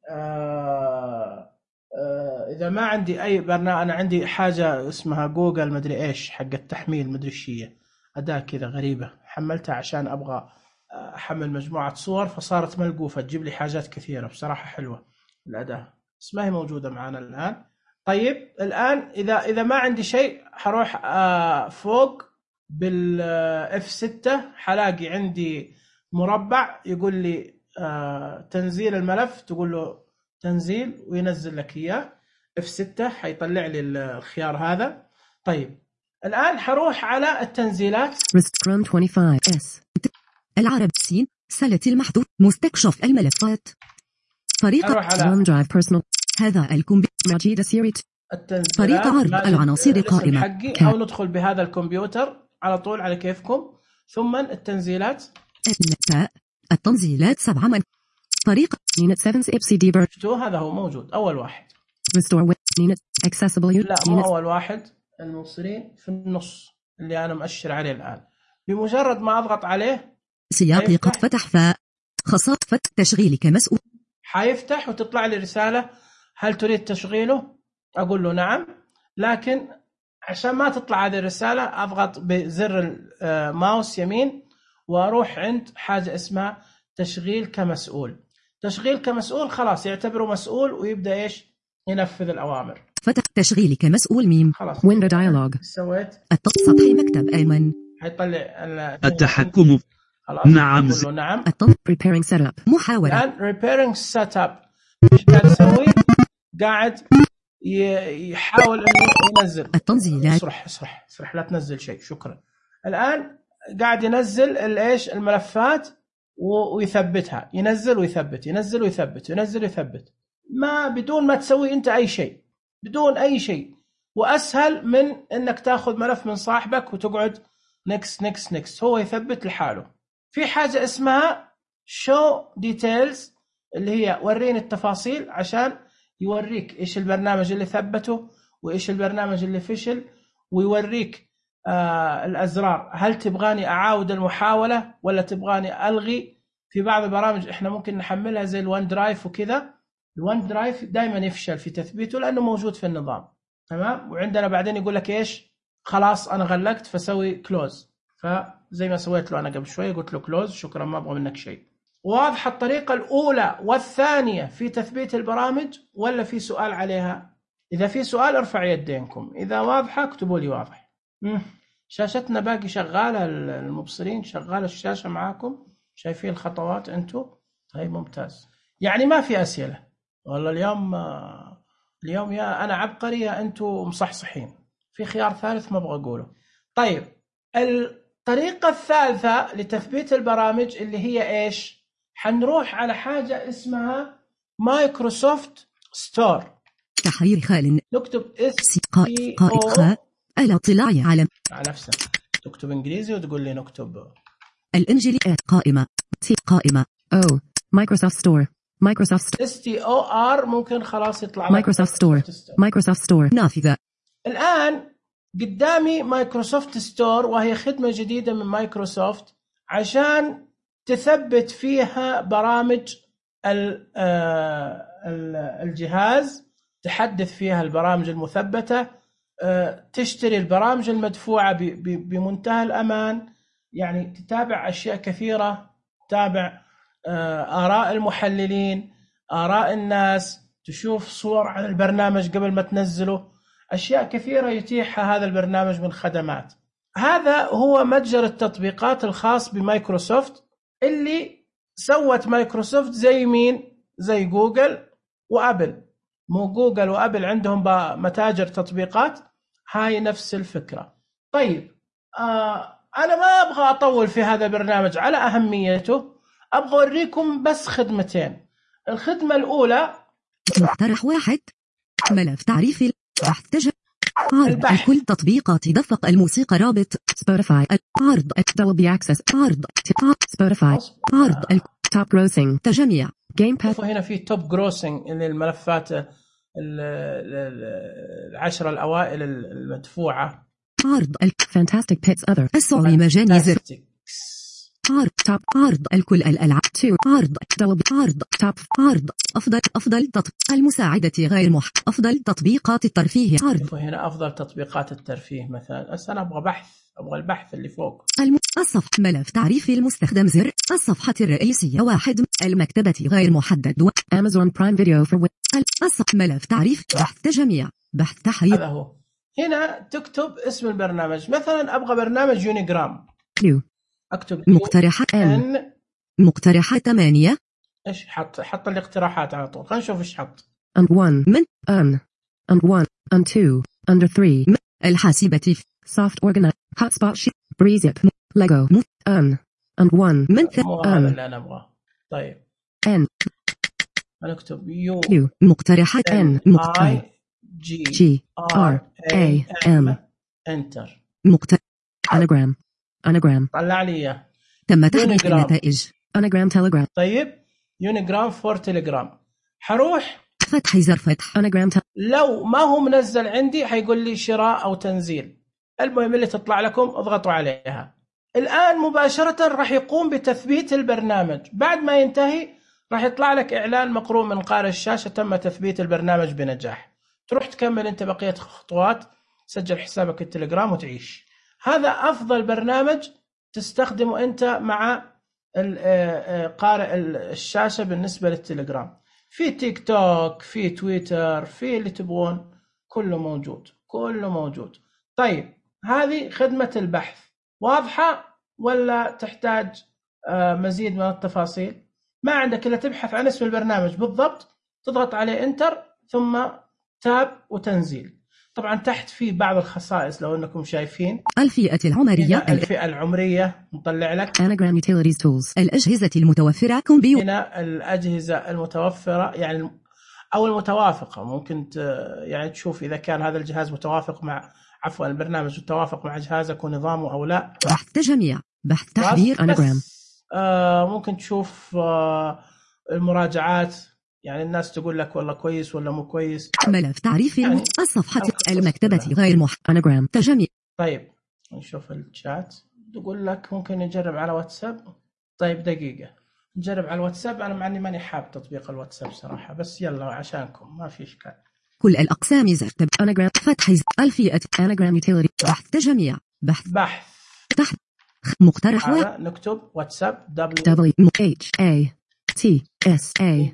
[SPEAKER 1] آه آه إذا ما عندي أي برنامج، أنا عندي حاجة اسمها جوجل مدري إيش حق التحميل مدري الشيء، أداة كذا غريبة حملتها عشان أبغى أحمل مجموعة صور فصارت ملقوفة تجيب لي حاجات كثيرة بصراحة حلوة الأداة، بس ما هي موجودة معنا الآن. طيب الآن إذا إذا ما عندي شيء حروح آه فوق بالإف ستة حلاقي عندي مربع يقول لي آه تنزيل الملف، تقول له تنزيل وينزل لك إياه. إف ستة حيطلع لي الخيار هذا. طيب الآن حروح على التنزيلات.
[SPEAKER 2] Chrome خمسة وعشرين إس العرب سين سلة المحذوف مستكشف الملفات طريقة Chrome Drive Personal. هذا الكمبيوتر مجيد سيري طريقة عرض العناصر قائمة
[SPEAKER 1] أو ندخل بهذا الكمبيوتر على طول على كيفكم. ثم التنزيلات التنزيلات سبعة من طريقة Ninit سبعة إف سي دي شو هذا هو موجود أول واحد.
[SPEAKER 2] Restore with Ninit Accessible.
[SPEAKER 1] لا مو أول واحد، الموصلين في النص اللي أنا مؤشر عليه الآن. بمجرد ما أضغط عليه
[SPEAKER 2] سياق قد فتح فاء خاصة فتح تشغيلك مسؤول
[SPEAKER 1] حيفتح وتطلع لي رسالة هل تريد تشغيله؟ أقول له نعم. لكن عشان ما تطلع هذه الرسالة أضغط بزر الماوس يمين وأروح عند حاجة اسمها تشغيل كمسؤول. تشغيل كمسؤول خلاص يعتبره مسؤول ويبدأ إيش ينفذ الأوامر.
[SPEAKER 2] فتح تشغيل كمسؤول ميم
[SPEAKER 1] خلاص.
[SPEAKER 2] ويندو دايلوج
[SPEAKER 1] سويت
[SPEAKER 2] سطح مكتب أيمن
[SPEAKER 1] هيطلع
[SPEAKER 3] التحكم. نعم
[SPEAKER 1] ز... نعم.
[SPEAKER 2] الطب preparing setup محاولة.
[SPEAKER 1] الآن repairing setup إيش قاعد يسوي؟ قاعد يحاول إنه ينزل
[SPEAKER 2] التنزيلات.
[SPEAKER 1] اسرح اسرح اسرح لا تنزل شيء. شكرا. الآن قاعد ينزل الإيش الملفات ويثبتها، ينزل ويثبت ينزل ويثبت ينزل ويثبت ما بدون ما تسوي أنت أي شيء، بدون أي شيء. وأسهل من أنك تأخذ ملف من صاحبك وتقعد نكس نكس نكس، هو يثبت لحاله. في حاجة اسمها show details اللي هي وريني التفاصيل، عشان يوريك إيش البرنامج اللي ثبته وإيش البرنامج اللي فشل، ويوريك آه الأزرار، هل تبغاني أعاود المحاولة ولا تبغاني ألغي. في بعض البرامج إحنا ممكن نحملها زي الوان درايف وكذا، الوان درايف دائما يفشل في تثبيته لأنه موجود في النظام، تمام. وعندنا بعدين يقول لك إيش، خلاص أنا غلقت فسوي كلوز، فزي ما سويت له أنا قبل شوي قلت له كلوز شكرا ما أبغى منك شيء. واضحة الطريقة الأولى والثانية في تثبيت البرامج ولا في سؤال عليها؟ إذا في سؤال ارفع يدينكم، إذا واضحة اكتبوا لي واضح. مم. شاشتنا باقي شغالة، المبصرين شغالة الشاشة معاكم، شايفين الخطوات أنتوا؟ طيب ممتاز، يعني ما في أسئلة والله اليوم. اليوم يا أنا عبقري يا أنتوا مصحصحين. في خيار ثالث ما أبغى أقوله. طيب الطريقة الثالثة لتثبيت البرامج اللي هي إيش؟ حنروح على حاجة اسمها مايكروسوفت ستور.
[SPEAKER 2] تحرير خال
[SPEAKER 1] نكتب اس
[SPEAKER 2] قائد قائد خاء الاطلاع على
[SPEAKER 1] على نفسه، تكتب انجليزي وتقول لي نكتب
[SPEAKER 2] الانجليزي قائمة تي قائمة او مايكروسوفت ستور مايكروسوفت
[SPEAKER 1] اس تي او ار، ممكن خلاص يطلع
[SPEAKER 2] مايكروسوفت ستور مايكروسوفت ستور نافذة. الآن
[SPEAKER 1] قدامي مايكروسوفت ستور، وهي خدمة جديدة من مايكروسوفت عشان تثبت فيها برامج الجهاز، تحدث فيها البرامج المثبتة، تشتري البرامج المدفوعة بمنتهى الأمان، يعني تتابع أشياء كثيرة، تتابع آراء المحللين، آراء الناس، تشوف صور عن البرنامج قبل ما تنزله، أشياء كثيرة يتيحها هذا البرنامج من خدمات. هذا هو متجر التطبيقات الخاص بمايكروسوفت اللي سوت مايكروسوفت زي مين؟ زي جوجل وأبل. مو جوجل وأبل عندهم متاجر تطبيقات، هاي نفس الفكرة. طيب آه أنا ما أبغى أطول في هذا البرنامج على أهميته، أبغى أوريكم بس خدمتين. الخدمة الأولى
[SPEAKER 2] مقترح واحد، ملف تعريفي بحث تجربة عرض كل تطبيقات دفق الموسيقى، رابط سبوتيفاي، عرض دولبي اكسس، عرض سبوتيفاي، عرض توب جروسنج تجميع جيم باد.
[SPEAKER 1] هنا في توب جروسنج اللي الملفات العشرة الأوائل المدفوعة،
[SPEAKER 2] عرض الفانتاستيك بيتس أذر الصوري مجاني زر، عرض توب عرض الكل الألعاب تو، عرض دولبي، عرض توب، عرض أفضل أفضل تطبيق المساعدة غير مح، أفضل تطبيقات الترفيه، عرض
[SPEAKER 1] هنا أفضل تطبيقات الترفيه مثلا. بس أنا أبغى بحث، أبغى البحث اللي فوق
[SPEAKER 2] الم... الصفحة ملف تعريفي المستخدم زر، الصفحة الرئيسية واحد، المكتبة غير محدد و... أمازون برايم فيديو فور الصفحة ملف تعريف بحث تجميع بحث تحرير.
[SPEAKER 1] هذا هو. هنا تكتب اسم البرنامج، مثلا أبغى برنامج يونيجرام،
[SPEAKER 2] ليو
[SPEAKER 1] أكتب
[SPEAKER 2] مقترحة ان مقترحة ثمانية.
[SPEAKER 1] إيش حط؟ حط الاقتراحات على طول، خلينا نشوف إيش حط.
[SPEAKER 2] and one من ان and one and two and three الحاسبة soft organize hotspot sheet breezip lego ان and one من
[SPEAKER 1] ان اللي أنا أبغاه. طيب
[SPEAKER 2] ان
[SPEAKER 1] نكتب يو
[SPEAKER 2] يو مقترحة ان مقترح
[SPEAKER 1] جي
[SPEAKER 2] جي ار اي ام
[SPEAKER 1] انتر
[SPEAKER 2] مقترح اناجرام اناجرام
[SPEAKER 1] طلع لي اياه.
[SPEAKER 2] تم تحديث النتائج اناجرام تيليجرام.
[SPEAKER 1] طيب يونيجرام فور تيليجرام، حروح
[SPEAKER 2] فتح زر فتح اناجرام ت...
[SPEAKER 1] لو ما هو منزل عندي حيقول لي شراء او تنزيل. المهم اللي تطلع لكم اضغطوا عليها. الان مباشرة راح يقوم بتثبيت البرنامج، بعد ما ينتهي راح يطلع لك اعلان مقروء من قارئ الشاشة تم تثبيت البرنامج بنجاح. تروح تكمل انت بقية خطوات، سجل حسابك التليجرام وتعيش. هذا أفضل برنامج تستخدمه أنت مع قارئ الشاشة بالنسبة للتليجرام. في تيك توك، في تويتر، في اللي تبغون، كله موجود كله موجود. طيب هذه خدمة البحث، واضحة ولا تحتاج مزيد من التفاصيل؟ ما عندك إلا تبحث عن اسم البرنامج بالضبط، تضغط عليه انتر ثم تاب وتنزيل. طبعا تحت في بعض الخصائص لو انكم شايفين
[SPEAKER 2] الفئة العمرية،
[SPEAKER 1] الفئة العمرية نطلع لك
[SPEAKER 2] اناجرام يوتيليتيز تولز الأجهزة المتوفرة كمبيوتر.
[SPEAKER 1] هنا الأجهزة المتوفرة، يعني أو المتوافقة، ممكن يعني تشوف إذا كان هذا الجهاز متوافق مع عفوا البرنامج متوافق مع جهازك ونظامه أو لا.
[SPEAKER 2] بحث تجميع، بحث تحذير أناجرام.
[SPEAKER 1] آه ممكن تشوف آه المراجعات، يعني الناس تقول لك والله كويس ولا مو كويس.
[SPEAKER 2] ملف تعريف يعني الصفحة المكتبة غير مح أناجرام تجميع.
[SPEAKER 1] طيب نشوف الشات، تقول لك ممكن نجرب على واتساب. طيب دقيقة نجرب على الواتساب. أنا مع إني ماني حاب تطبيق الواتساب صراحة، بس يلا عشانكم ما في إشكال.
[SPEAKER 2] كل الأقسام زرتب أناجرام فتح ألفية أناجرام يوتيليتي بحث تجميع بحث
[SPEAKER 1] بحث
[SPEAKER 2] تحت مقترح
[SPEAKER 1] هذا نكتب واتساب
[SPEAKER 2] W H A T S A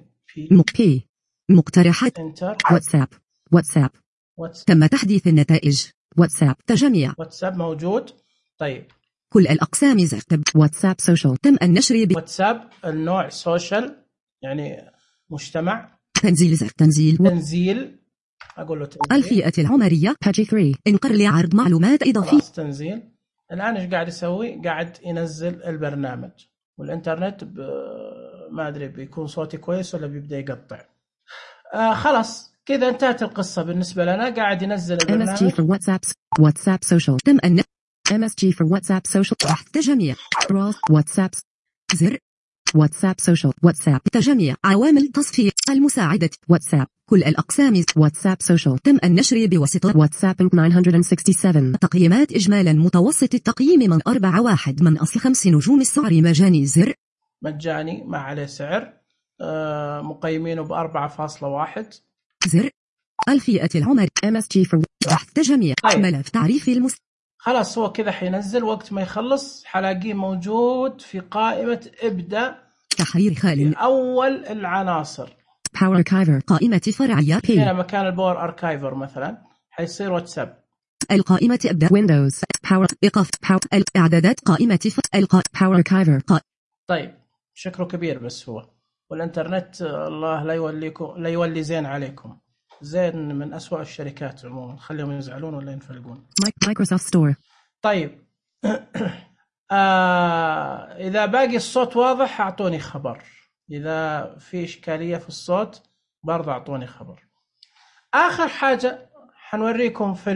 [SPEAKER 2] P مقترحات واتساب واتساب
[SPEAKER 1] واتساب.
[SPEAKER 2] تم تحديث النتائج واتساب تجميع
[SPEAKER 1] واتساب موجود. طيب
[SPEAKER 2] كل الأقسام زرتب واتساب سوشيال تم النشر ب
[SPEAKER 1] واتساب النوع سوشيال يعني مجتمع.
[SPEAKER 2] تنزيل زر تنزيل
[SPEAKER 1] تنزيل أقول له تنزيل.
[SPEAKER 2] الفئة العمرية باجي ثلاثة انقر لعرض معلومات إضافية.
[SPEAKER 1] تنزيل. الآن إيش قاعد يسوي؟ قاعد ينزل البرنامج، والإنترنت ب... ما أدري بيكون صوتي كويس ولا بيبدأ يقطع. آه خلاص كذا انتهت القصة بالنسبة لنا. قاعد ينزل البرنامج.
[SPEAKER 2] إم إس جي for WhatsApp WhatsApp social تم أن إم إس جي for WhatsApp social بحث تجميع واتساب زر واتساب سوشيال واتساب تجميع عوامل تصفية المساعدة واتساب كل الأقسام واتساب سوشيال تم النشر بواسطة واتساب تسعمائة وسبعة وستين. تقييمات إجمالا متوسط التقييم من أربعة واحد من أصل خمس نجوم. السعر مجاني زر
[SPEAKER 1] مجاني ما عليه سعر. آه مقيمينه بأربعة فاصلة واحد
[SPEAKER 2] زر الفئة العمر إم إس جي for بحث تجميع ملف تعريف المس
[SPEAKER 1] خلاص هو كذا حينزل. وقت ما يخلص حلاقيه موجود في قائمة ابدأ
[SPEAKER 2] تحرير خال
[SPEAKER 1] أول العناصر.
[SPEAKER 2] باور أركايفر قائمة فرعية بي
[SPEAKER 1] هنا مكان الباور أركايفر مثلا حيصير واتساب.
[SPEAKER 2] القائمة ابدأ ويندوز باور إيقاف باور الإعدادات قائمة القاء باور أركايفر قا...
[SPEAKER 1] طيب شكله كبير بس هو والإنترنت الله لا يوليكم لا يولي زين عليكم. زين من أسوأ الشركات عموما، خليهم يزعلون ولا ينفلقون.
[SPEAKER 2] مايكروسوفت ستور.
[SPEAKER 1] طيب آه إذا باقي الصوت واضح أعطوني خبر، إذا في إشكالية في الصوت برضه أعطوني خبر. آخر حاجة حنوريكم في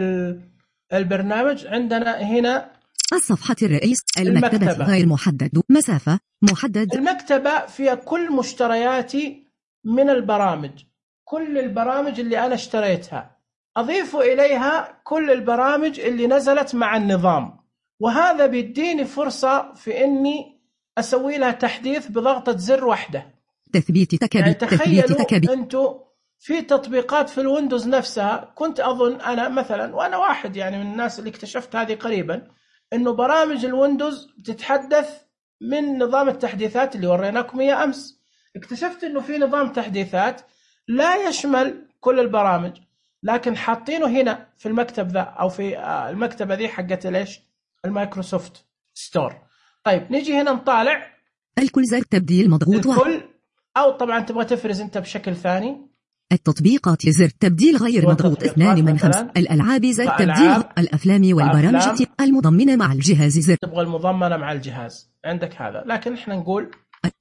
[SPEAKER 1] البرنامج عندنا هنا
[SPEAKER 2] الصفحة الرئيس المكتبة, المكتبة غير محدد مسافة محدد.
[SPEAKER 1] المكتبة فيها كل مشترياتي من البرامج، كل البرامج اللي أنا اشتريتها، أضيف إليها كل البرامج اللي نزلت مع النظام، وهذا بيديني فرصة في إني أسوي لها تحديث بضغطة زر واحدة.
[SPEAKER 2] تثبيت تكبير.
[SPEAKER 1] يعني تخيلوا أنتوا في تطبيقات في الويندوز نفسها كنت أظن أنا مثلا، وأنا واحد يعني من الناس اللي اكتشفت هذه قريبا، إنه برامج الويندوز بتتحدث من نظام التحديثات اللي وريناكم إياه أمس. اكتشفت إنه في نظام تحديثات لا يشمل كل البرامج، لكن حاطينه هنا في المكتب ذا أو في المكتبة ذي حقت ليش المايكروسوفت ستور. طيب نيجي هنا نطالع
[SPEAKER 2] الكل زر تبديل مضغوط
[SPEAKER 1] الكل، أو طبعا تبغى تفرز أنت بشكل ثاني.
[SPEAKER 2] التطبيقات زر تبديل غير مضغوط اثنان من خمس. الألعاب زر تبديل الأفلام والبرامج المضمنة مع الجهاز زر.
[SPEAKER 1] تبغى المضمنة مع الجهاز عندك هذا، لكن احنا نقول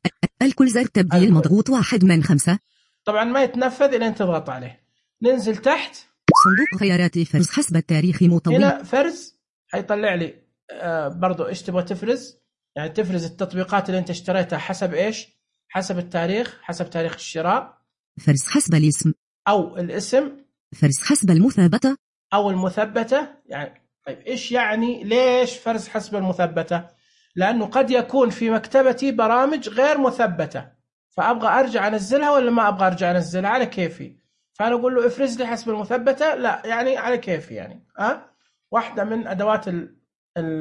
[SPEAKER 2] الكل زر تبديل الكل. مضغوط واحد من خمسة.
[SPEAKER 1] طبعا ما يتنفذ إلا أنت تضغط عليه. ننزل تحت
[SPEAKER 2] صندوق خيارات فرز حسب التاريخ مطوي.
[SPEAKER 1] هنا فرز هيطلع لي آه برضو إيش تبغى تفرز، يعني تفرز التطبيقات اللي أنت اشتريتها حسب إيش، حسب التاريخ، حسب تاريخ الشراء.
[SPEAKER 2] فرز حسب الاسم
[SPEAKER 1] أو الاسم.
[SPEAKER 2] فرز حسب المثبتة
[SPEAKER 1] أو المثبتة. يعني طيب إيش يعني ليش فرز حسب المثبتة؟ لأنه قد يكون في مكتبتي برامج غير مثبتة، فأبغى أرجع أنزلها ولا ما أبغى أرجع أنزلها على كيفي، فأنا أقول له افرز لي حسب المثبتة. لا يعني على كيفي يعني أه؟ واحدة من أدوات ال ال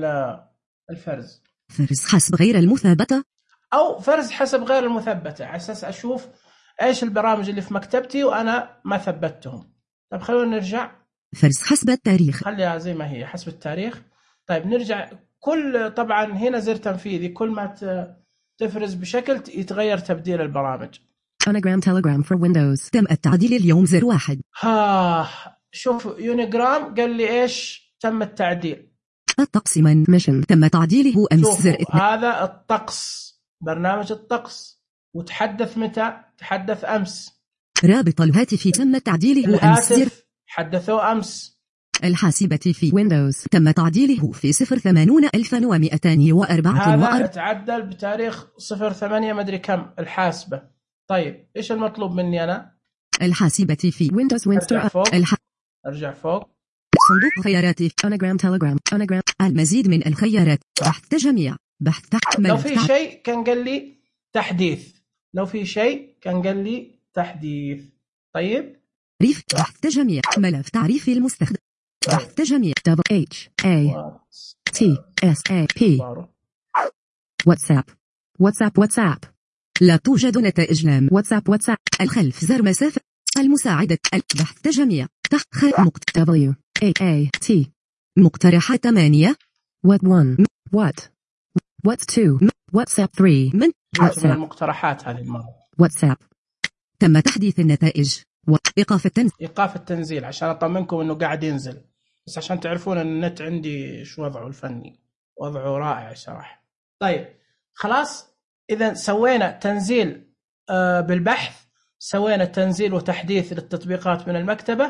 [SPEAKER 1] الفرز.
[SPEAKER 2] فرز حسب غير المثبتة
[SPEAKER 1] أو فرز حسب غير المثبتة على أساس أشوف إيش البرامج اللي في مكتبتي وأنا ما ثبتهم. طيب خلونا نرجع.
[SPEAKER 2] فرز حسب التاريخ
[SPEAKER 1] خليها زي ما هي حسب التاريخ. طيب نرجع. كل طبعا هنا زر تنفيذي، كل ما تفرز بشكل يتغير تبديل البرامج.
[SPEAKER 2] أناجرام تيليجرام فور ويندوز تم التعديل اليوم زر واحد.
[SPEAKER 1] ها شوف يونيجرام قال لي إيش تم التعديل.
[SPEAKER 2] الطقس من ميشن تم تعديله أمس زر
[SPEAKER 1] اثنين. هذا الطقس برنامج الطقس، وتحدث متى؟ تحدث أمس.
[SPEAKER 2] رابط الهاتف تم تعديله أمس.
[SPEAKER 1] الهاتف حدثوا أمس.
[SPEAKER 2] الحاسبة في ويندوز تم تعديله في صفر ثمانون ألف ومئتان وأربعة
[SPEAKER 1] هذا
[SPEAKER 2] وأربعين.
[SPEAKER 1] تعدل بتاريخ صفر ثمانية مدري كم الحاسبة. طيب إيش المطلوب مني أنا؟
[SPEAKER 2] الحاسبة في ويندوز
[SPEAKER 1] أرجع فوق.
[SPEAKER 2] الح...
[SPEAKER 1] أرجع فوق.
[SPEAKER 2] صندوق خيارات أناجرام تيليجرام أناجرام. المزيد من الخيارات. بحث تجميع. بحث تحت.
[SPEAKER 1] لو في شيء كان قال لي تحديث. لو في شيء كان قال لي تحديث. طيب.
[SPEAKER 2] تعريف. بحث تجميع. ملف تعريف المستخدم. بحث تجميع. دبل اتش اي تي اس اي بي. واتساب. واتساب واتساب. لا توجد نتائج لام. واتساب واتساب. الخلف زر مسافة. المساعدة. البحث تجميع. تحت خط نقطة دبليو اي اي تي. مقترحات ثمانية. وات واحد. وات. وات اثنين. واتساب ثلاثة. من
[SPEAKER 1] واتساب. المقترحات هذه المرة.
[SPEAKER 2] واتساب. تم تحديث النتائج. وإيقاف التنزيل.
[SPEAKER 1] إيقاف التنزيل عشان أطمنكم إنه قاعد ينزل، بس عشان تعرفون إن النت عندي شو وضعه الفني، وضعه رائع صراحة. طيب خلاص، إذا سوينا تنزيل آه بالبحث، سوينا تنزيل وتحديث للتطبيقات من المكتبة،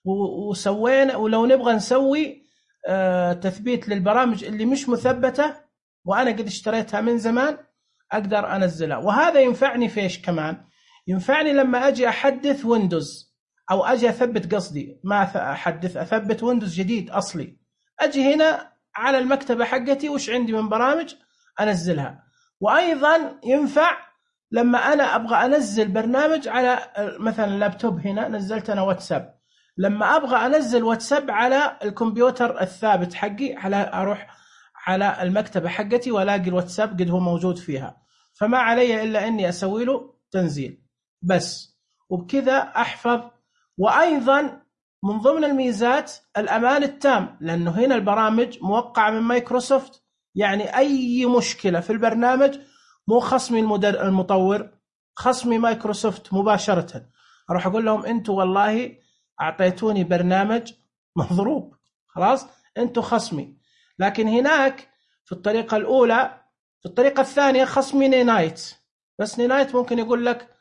[SPEAKER 1] وسوينا ولو نبغى نسوي آه تثبيت للبرامج اللي مش مثبتة وأنا قد اشتريتها من زمان أقدر أنزلها. وهذا ينفعني في إيش كمان؟ ينفعني لما أجي أحدث ويندوز أو أجي أثبت، قصدي ما أحدث، أثبت ويندوز جديد أصلي، أجي هنا على المكتبة حقتي وش عندي من برامج أنزلها. وأيضا ينفع لما أنا أبغى أنزل برنامج على مثلا اللابتوب، هنا نزلت أنا واتساب، لما أبغى أنزل واتساب على الكمبيوتر الثابت حقي، على أروح على المكتبة حقتي وألاقي الواتساب قد هو موجود فيها، فما علي إلا أني أسوي له تنزيل بس، وبكذا أحفظ. وأيضا من ضمن الميزات الأمان التام، لأنه هنا البرامج موقعة من مايكروسوفت، يعني أي مشكلة في البرنامج مو خصمي المدر المطور، خصمي مايكروسوفت مباشرة. أروح أقول لهم أنتوا والله أعطيتوني برنامج مضروب، خلاص أنتوا خصمي. لكن هناك في الطريقة الأولى، في الطريقة الثانية خصمي نينايت، بس نينايت ممكن يقول لك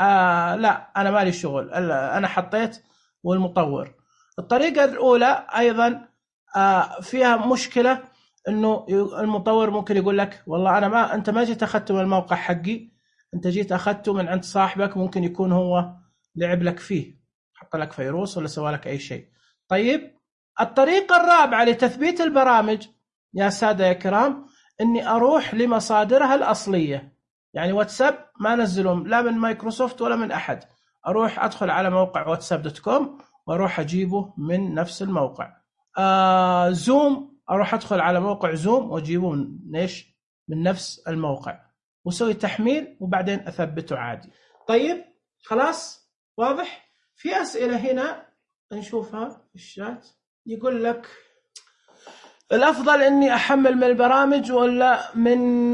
[SPEAKER 1] آه لا أنا مالي شغل، أنا حطيت والمطور. الطريقة الأولى أيضا آه فيها مشكلة، إنه المطور ممكن يقول لك والله أنا ما أنت ما جيت أخذته من الموقع حقي، أنت جيت أخذته من عند صاحبك، ممكن يكون هو لعب لك فيه، حط لك فيروس ولا سوى لك أي شيء. طيب الطريقة الرابعة لتثبيت البرامج يا سادة يا كرام، إني أروح لمصادرها الأصلية. يعني واتساب ما نزلهم لا من مايكروسوفت ولا من أحد، أروح أدخل على موقع واتساب دوت كوم وأروح أجيبه من نفس الموقع. آه زوم، أروح أدخل على موقع زوم وأجيبه من إيش؟ من نفس الموقع، وسوي تحميل وبعدين أثبته عادي. طيب خلاص واضح؟ في أسئلة هنا نشوفها في الشات، يقول لك الأفضل إني أحمل من البرامج ولا من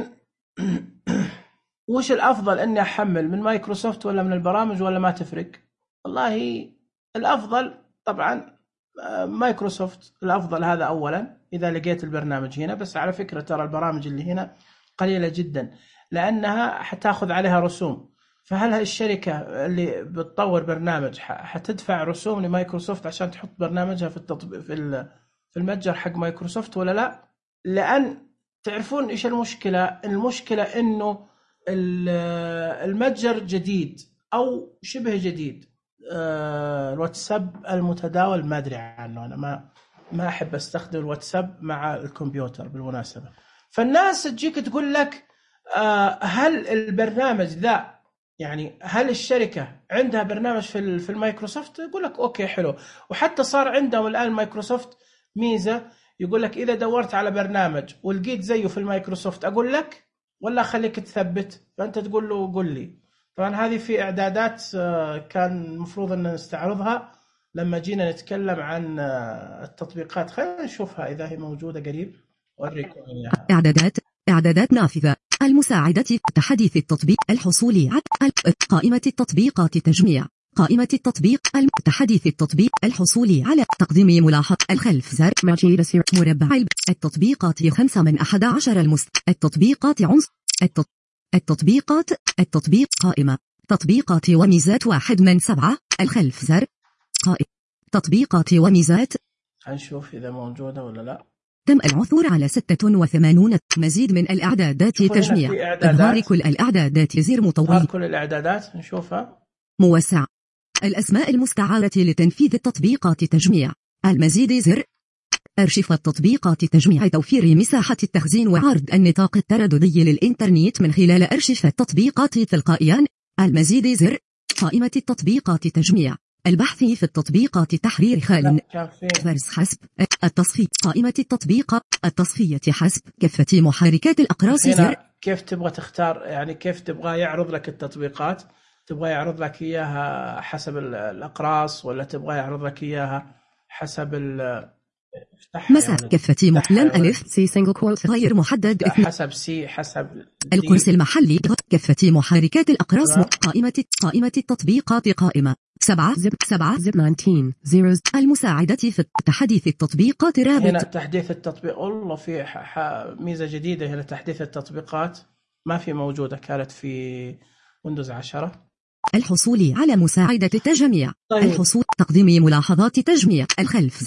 [SPEAKER 1] وش الأفضل إني أحمل من مايكروسوفت ولا من البرامج ولا ما تفرق؟ والله الأفضل طبعا مايكروسوفت الأفضل، هذا أولا إذا لقيت البرنامج هنا. بس على فكرة ترى البرامج اللي هنا قليلة جدا لأنها حتاخذ عليها رسوم، فهل الشركة اللي بتطور برنامج حتدفع رسوم لمايكروسوفت عشان تحط برنامجها في التطبيق في في المتجر حق مايكروسوفت ولا لا؟ لأن تعرفون إيش المشكلة؟ المشكلة إنه المتجر جديد أو شبه جديد، الواتساب المتداول ما أدري عنه، أنا ما ما أحب أستخدم الواتساب مع الكمبيوتر بالمناسبة. فالناس تجيك تقول لك هل البرنامج ذا، يعني هل الشركة عندها برنامج في في المايكروسوفت؟ يقول لك أوكي حلو. وحتى صار عندهم الآن مايكروسوفت ميزة، يقول لك إذا دورت على برنامج ولقيت زيه في المايكروسوفت أقول لك ولا خليك تثبت، فأنت تقول له قل لي. طبعا هذه في إعدادات كان المفروض أن نستعرضها لما جينا نتكلم عن التطبيقات. خلينا نشوفها إذا هي موجودة قريب أوريكم إياها.
[SPEAKER 2] إعدادات إعدادات نافذة المساعدة تحديث التطبيق الحصول على قائمة التطبيقات تجميع قائمة التطبيق تحديث التطبيق الحصول على تقديم ملاحظ الخلف زر مربع التطبيقات خمسة من أحد عشر المست التطبيقات عنصر التط... التطبيقات التطبيق قائمة تطبيقات وميزات واحد من سبعة. الخلف زر. قائمة تطبيقات وميزات.
[SPEAKER 1] هنشوف إذا موجودة ولا لا.
[SPEAKER 2] تم العثور على ستة وثمانين. مزيد من الإعدادات تجميع. إظهار كل الإعدادات زر مطوي.
[SPEAKER 1] إظهار كل الإعدادات نشوفها.
[SPEAKER 2] موسع. الأسماء المستعارة لتنفيذ التطبيقات تجميع. المزيد زر. أرشفة التطبيقات تجميع توفير مساحة التخزين وعرض النطاق الترددي للإنترنت من خلال أرشفة التطبيقات تلقائيا. المزيد زر. قائمة التطبيقات تجميع. البحث في التطبيقات تحرير خال. فرز حسب. التصفية. قائمة التطبيق. التصفية حسب. كفة محركات الأقراص زر.
[SPEAKER 1] كيف تبغى تختار، يعني كيف تبغى يعرض لك التطبيقات؟ تبغى يعرض لك إياها حسب الأقراص ولا تبغى يعرض لك إياها حسب ال
[SPEAKER 2] مساء يعني. كفة لم ألف سي سينجل كوت غير محدد.
[SPEAKER 1] حسب سي حسب
[SPEAKER 2] القرص المحلي. كفة محركات الأقراص. قائمة قائمة التطبيقات. قائمة سبعة زب سبعة زب تسعتاشر زيروز. المساعدة في تحديث التطبيقات. رابط
[SPEAKER 1] هنا تحديث التطبيق. والله في ميزة جديدة هنا، تحديث التطبيقات ما في موجودة، كانت في ويندوز عشرة.
[SPEAKER 2] الحصول على مساعدة التجميع.
[SPEAKER 1] طيب.
[SPEAKER 2] الحصول تقديم ملاحظات تجميع. الخلف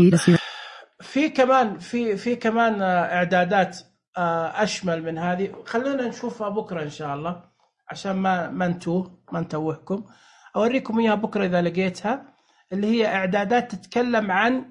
[SPEAKER 1] في كمان في في كمان اعدادات اشمل من هذه، خلونا نشوفها بكره ان شاء الله عشان ما ما نتوه ما نتوهكم. اوريكم اياها بكره اذا لقيتها، اللي هي اعدادات تتكلم عن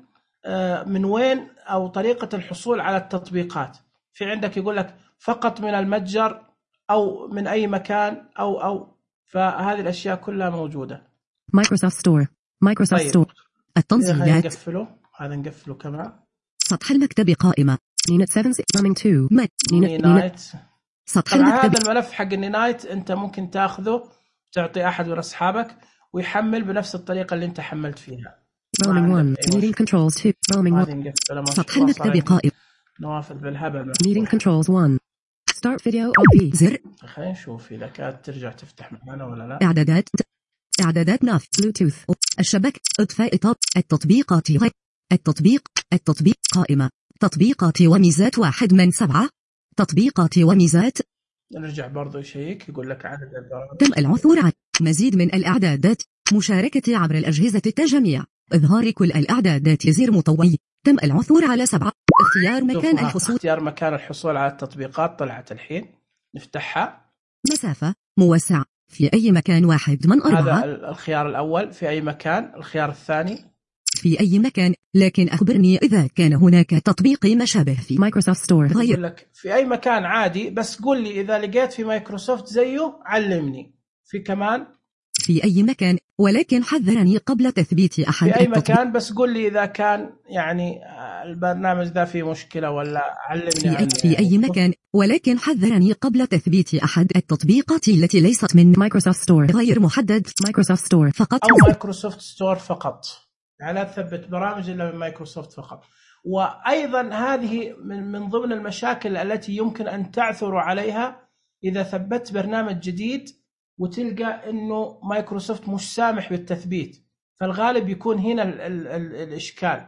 [SPEAKER 1] من وين او طريقه الحصول على التطبيقات. في عندك يقول لك فقط من المتجر او من اي مكان او او فهذه الاشياء كلها موجوده.
[SPEAKER 2] مايكروسوفت ستور. مايكروسوفت ستور. التنزيلات.
[SPEAKER 1] نقفله هذا نقفله كمان.
[SPEAKER 2] سطح المكتب. قائمة نينت سبعة coming to
[SPEAKER 1] نينت.
[SPEAKER 2] سطح المكتب.
[SPEAKER 1] هذا الملف حق النينايت انت ممكن تاخذه تعطي احد من اصحابك ويحمل بنفس الطريقه اللي انت حملت فيها.
[SPEAKER 2] roaming one meeting controls two roaming one. سطح المكتب. قائمة
[SPEAKER 1] نوافذ بالهبل.
[SPEAKER 2] meeting controls one start video of زر.
[SPEAKER 1] خلينا نشوف اذا كانت ترجع تفتح معنا ولا لا.
[SPEAKER 2] اعدادات اعدادات ناف بلوتوث. الشبكة. اطفاء طب. التطبيقات. غير التطبيق. التطبيق. قائمة تطبيقات وميزات واحد من سبعة. تطبيقات وميزات.
[SPEAKER 1] نرجع برضو يشيك يقول لك عدد البرامج.
[SPEAKER 2] تم العثور على مزيد من الإعدادات. مشاركة عبر الأجهزة التجميع. إظهار كل الإعدادات زر مطوي. تم العثور على سبعة. اختيار مكان الحصول.
[SPEAKER 1] اختيار مكان الحصول على التطبيقات طلعت الحين. نفتحها.
[SPEAKER 2] مسافة. موسع. في أي مكان واحد من أربعة.
[SPEAKER 1] هذا الخيار الأول في أي مكان. الخيار الثاني
[SPEAKER 2] في أي مكان، لكن أخبرني إذا كان هناك تطبيق مشابه في مايكروسوفت ستور. غير
[SPEAKER 1] لك في أي مكان عادي، بس قل لي إذا لقيت في مايكروسوفت زيه علمني. في كمان
[SPEAKER 2] في أي مكان، ولكن حذرني قبل تثبيت أحد.
[SPEAKER 1] في أي مكان بس قل لي إذا كان يعني البرنامج ذا فيه مشكلة ولا علمني.
[SPEAKER 2] في,
[SPEAKER 1] عني
[SPEAKER 2] في
[SPEAKER 1] يعني.
[SPEAKER 2] أي مكان، ولكن حذرني قبل تثبيت أحد التطبيقات التي ليست من مايكروسوفت ستور. غير محدد. مايكروسوفت ستور فقط
[SPEAKER 1] أو مايكروسوفت ستور فقط. يعني لا تثبت برامج إلا من مايكروسوفت فقط. وأيضا هذه من من ضمن المشاكل التي يمكن أن تعثروا عليها إذا ثبت برنامج جديد وتلقى إنه مايكروسوفت مش سامح بالتثبيت، فالغالب يكون هنا ال ال ال الإشكال.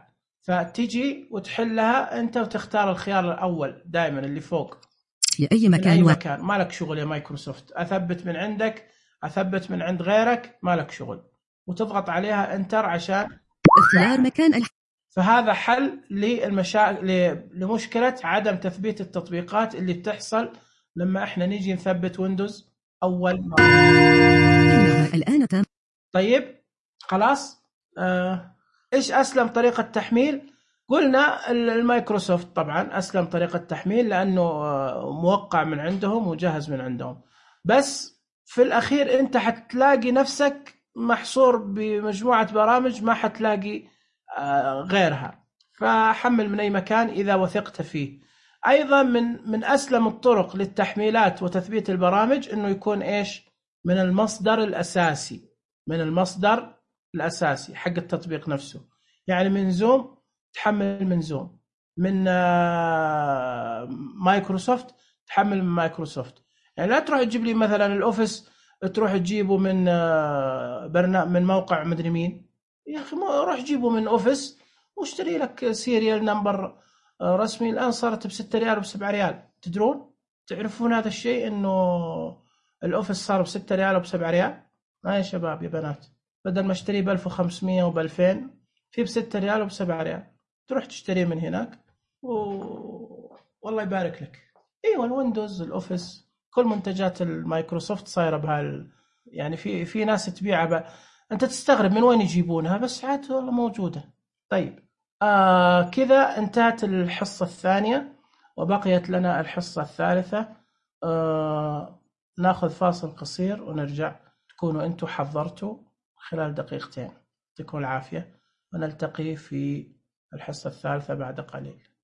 [SPEAKER 1] فتيجي وتحلها أنت وتختار الخيار الأول دائما اللي فوق.
[SPEAKER 2] في أي مكان.
[SPEAKER 1] أي مكان ما لك شغل يا مايكروسوفت. أثبت من عندك، أثبت من عند غيرك، ما لك شغل. وتضغط عليها انتر عشان
[SPEAKER 2] اختيار مكان الح...
[SPEAKER 1] فهذا حل للمشاكل لمشكلة عدم تثبيت التطبيقات اللي بتحصل لما احنا نيجي نثبت ويندوز أول مرة.
[SPEAKER 2] الآن تم.
[SPEAKER 1] طيب خلاص. آه. إيش أسلم طريقة تحميل؟ قلنا المايكروسوفت طبعا أسلم طريقة تحميل لأنه موقع من عندهم وجهز من عندهم، بس في الأخير أنت حتلاقي نفسك محصور بمجموعة برامج ما حتلاقي غيرها، فحمل من أي مكان إذا وثقت فيه. أيضا من من أسلم الطرق للتحميلات وتثبيت البرامج إنه يكون إيش من المصدر الأساسي، من المصدر الأساسي حق التطبيق نفسه. يعني من زوم تحمل من زوم، من مايكروسوفت تحمل من مايكروسوفت. يعني لا تروح تجيب لي مثلا الأوفيس تروح تجيبه من برنامج من موقع مدري مين. يا أخي روح جيبه من أوفيس واشتري لك سيريال نمبر رسمي. الآن صارت بستة ريال وبسبعة ريال. تدرون تعرفون هذا الشيء إنه الأوفيس صار بستة ريال وبسبعة ريال. ما يا شباب يا بنات، بدل ما اشتريه بألف وخمسمية وبألفين في بستة ريال وبسبعة ريال، تروح تشتريه من هناك و... والله يبارك لك. ايوه الويندوز الأوفيس كل منتجات المايكروسوفت صايرة بهال، يعني في في ناس تبيعها ب... انت تستغرب من وين يجيبونها، بس عاد والله موجودة. طيب آه كذا انتهت الحصة الثانية وبقيت لنا الحصة الثالثة. آه ناخذ فاصل قصير ونرجع، تكونوا انتم حضرتوا خلال دقيقتين. يعطيكم العافية ونلتقي في الحصة الثالثة بعد قليل.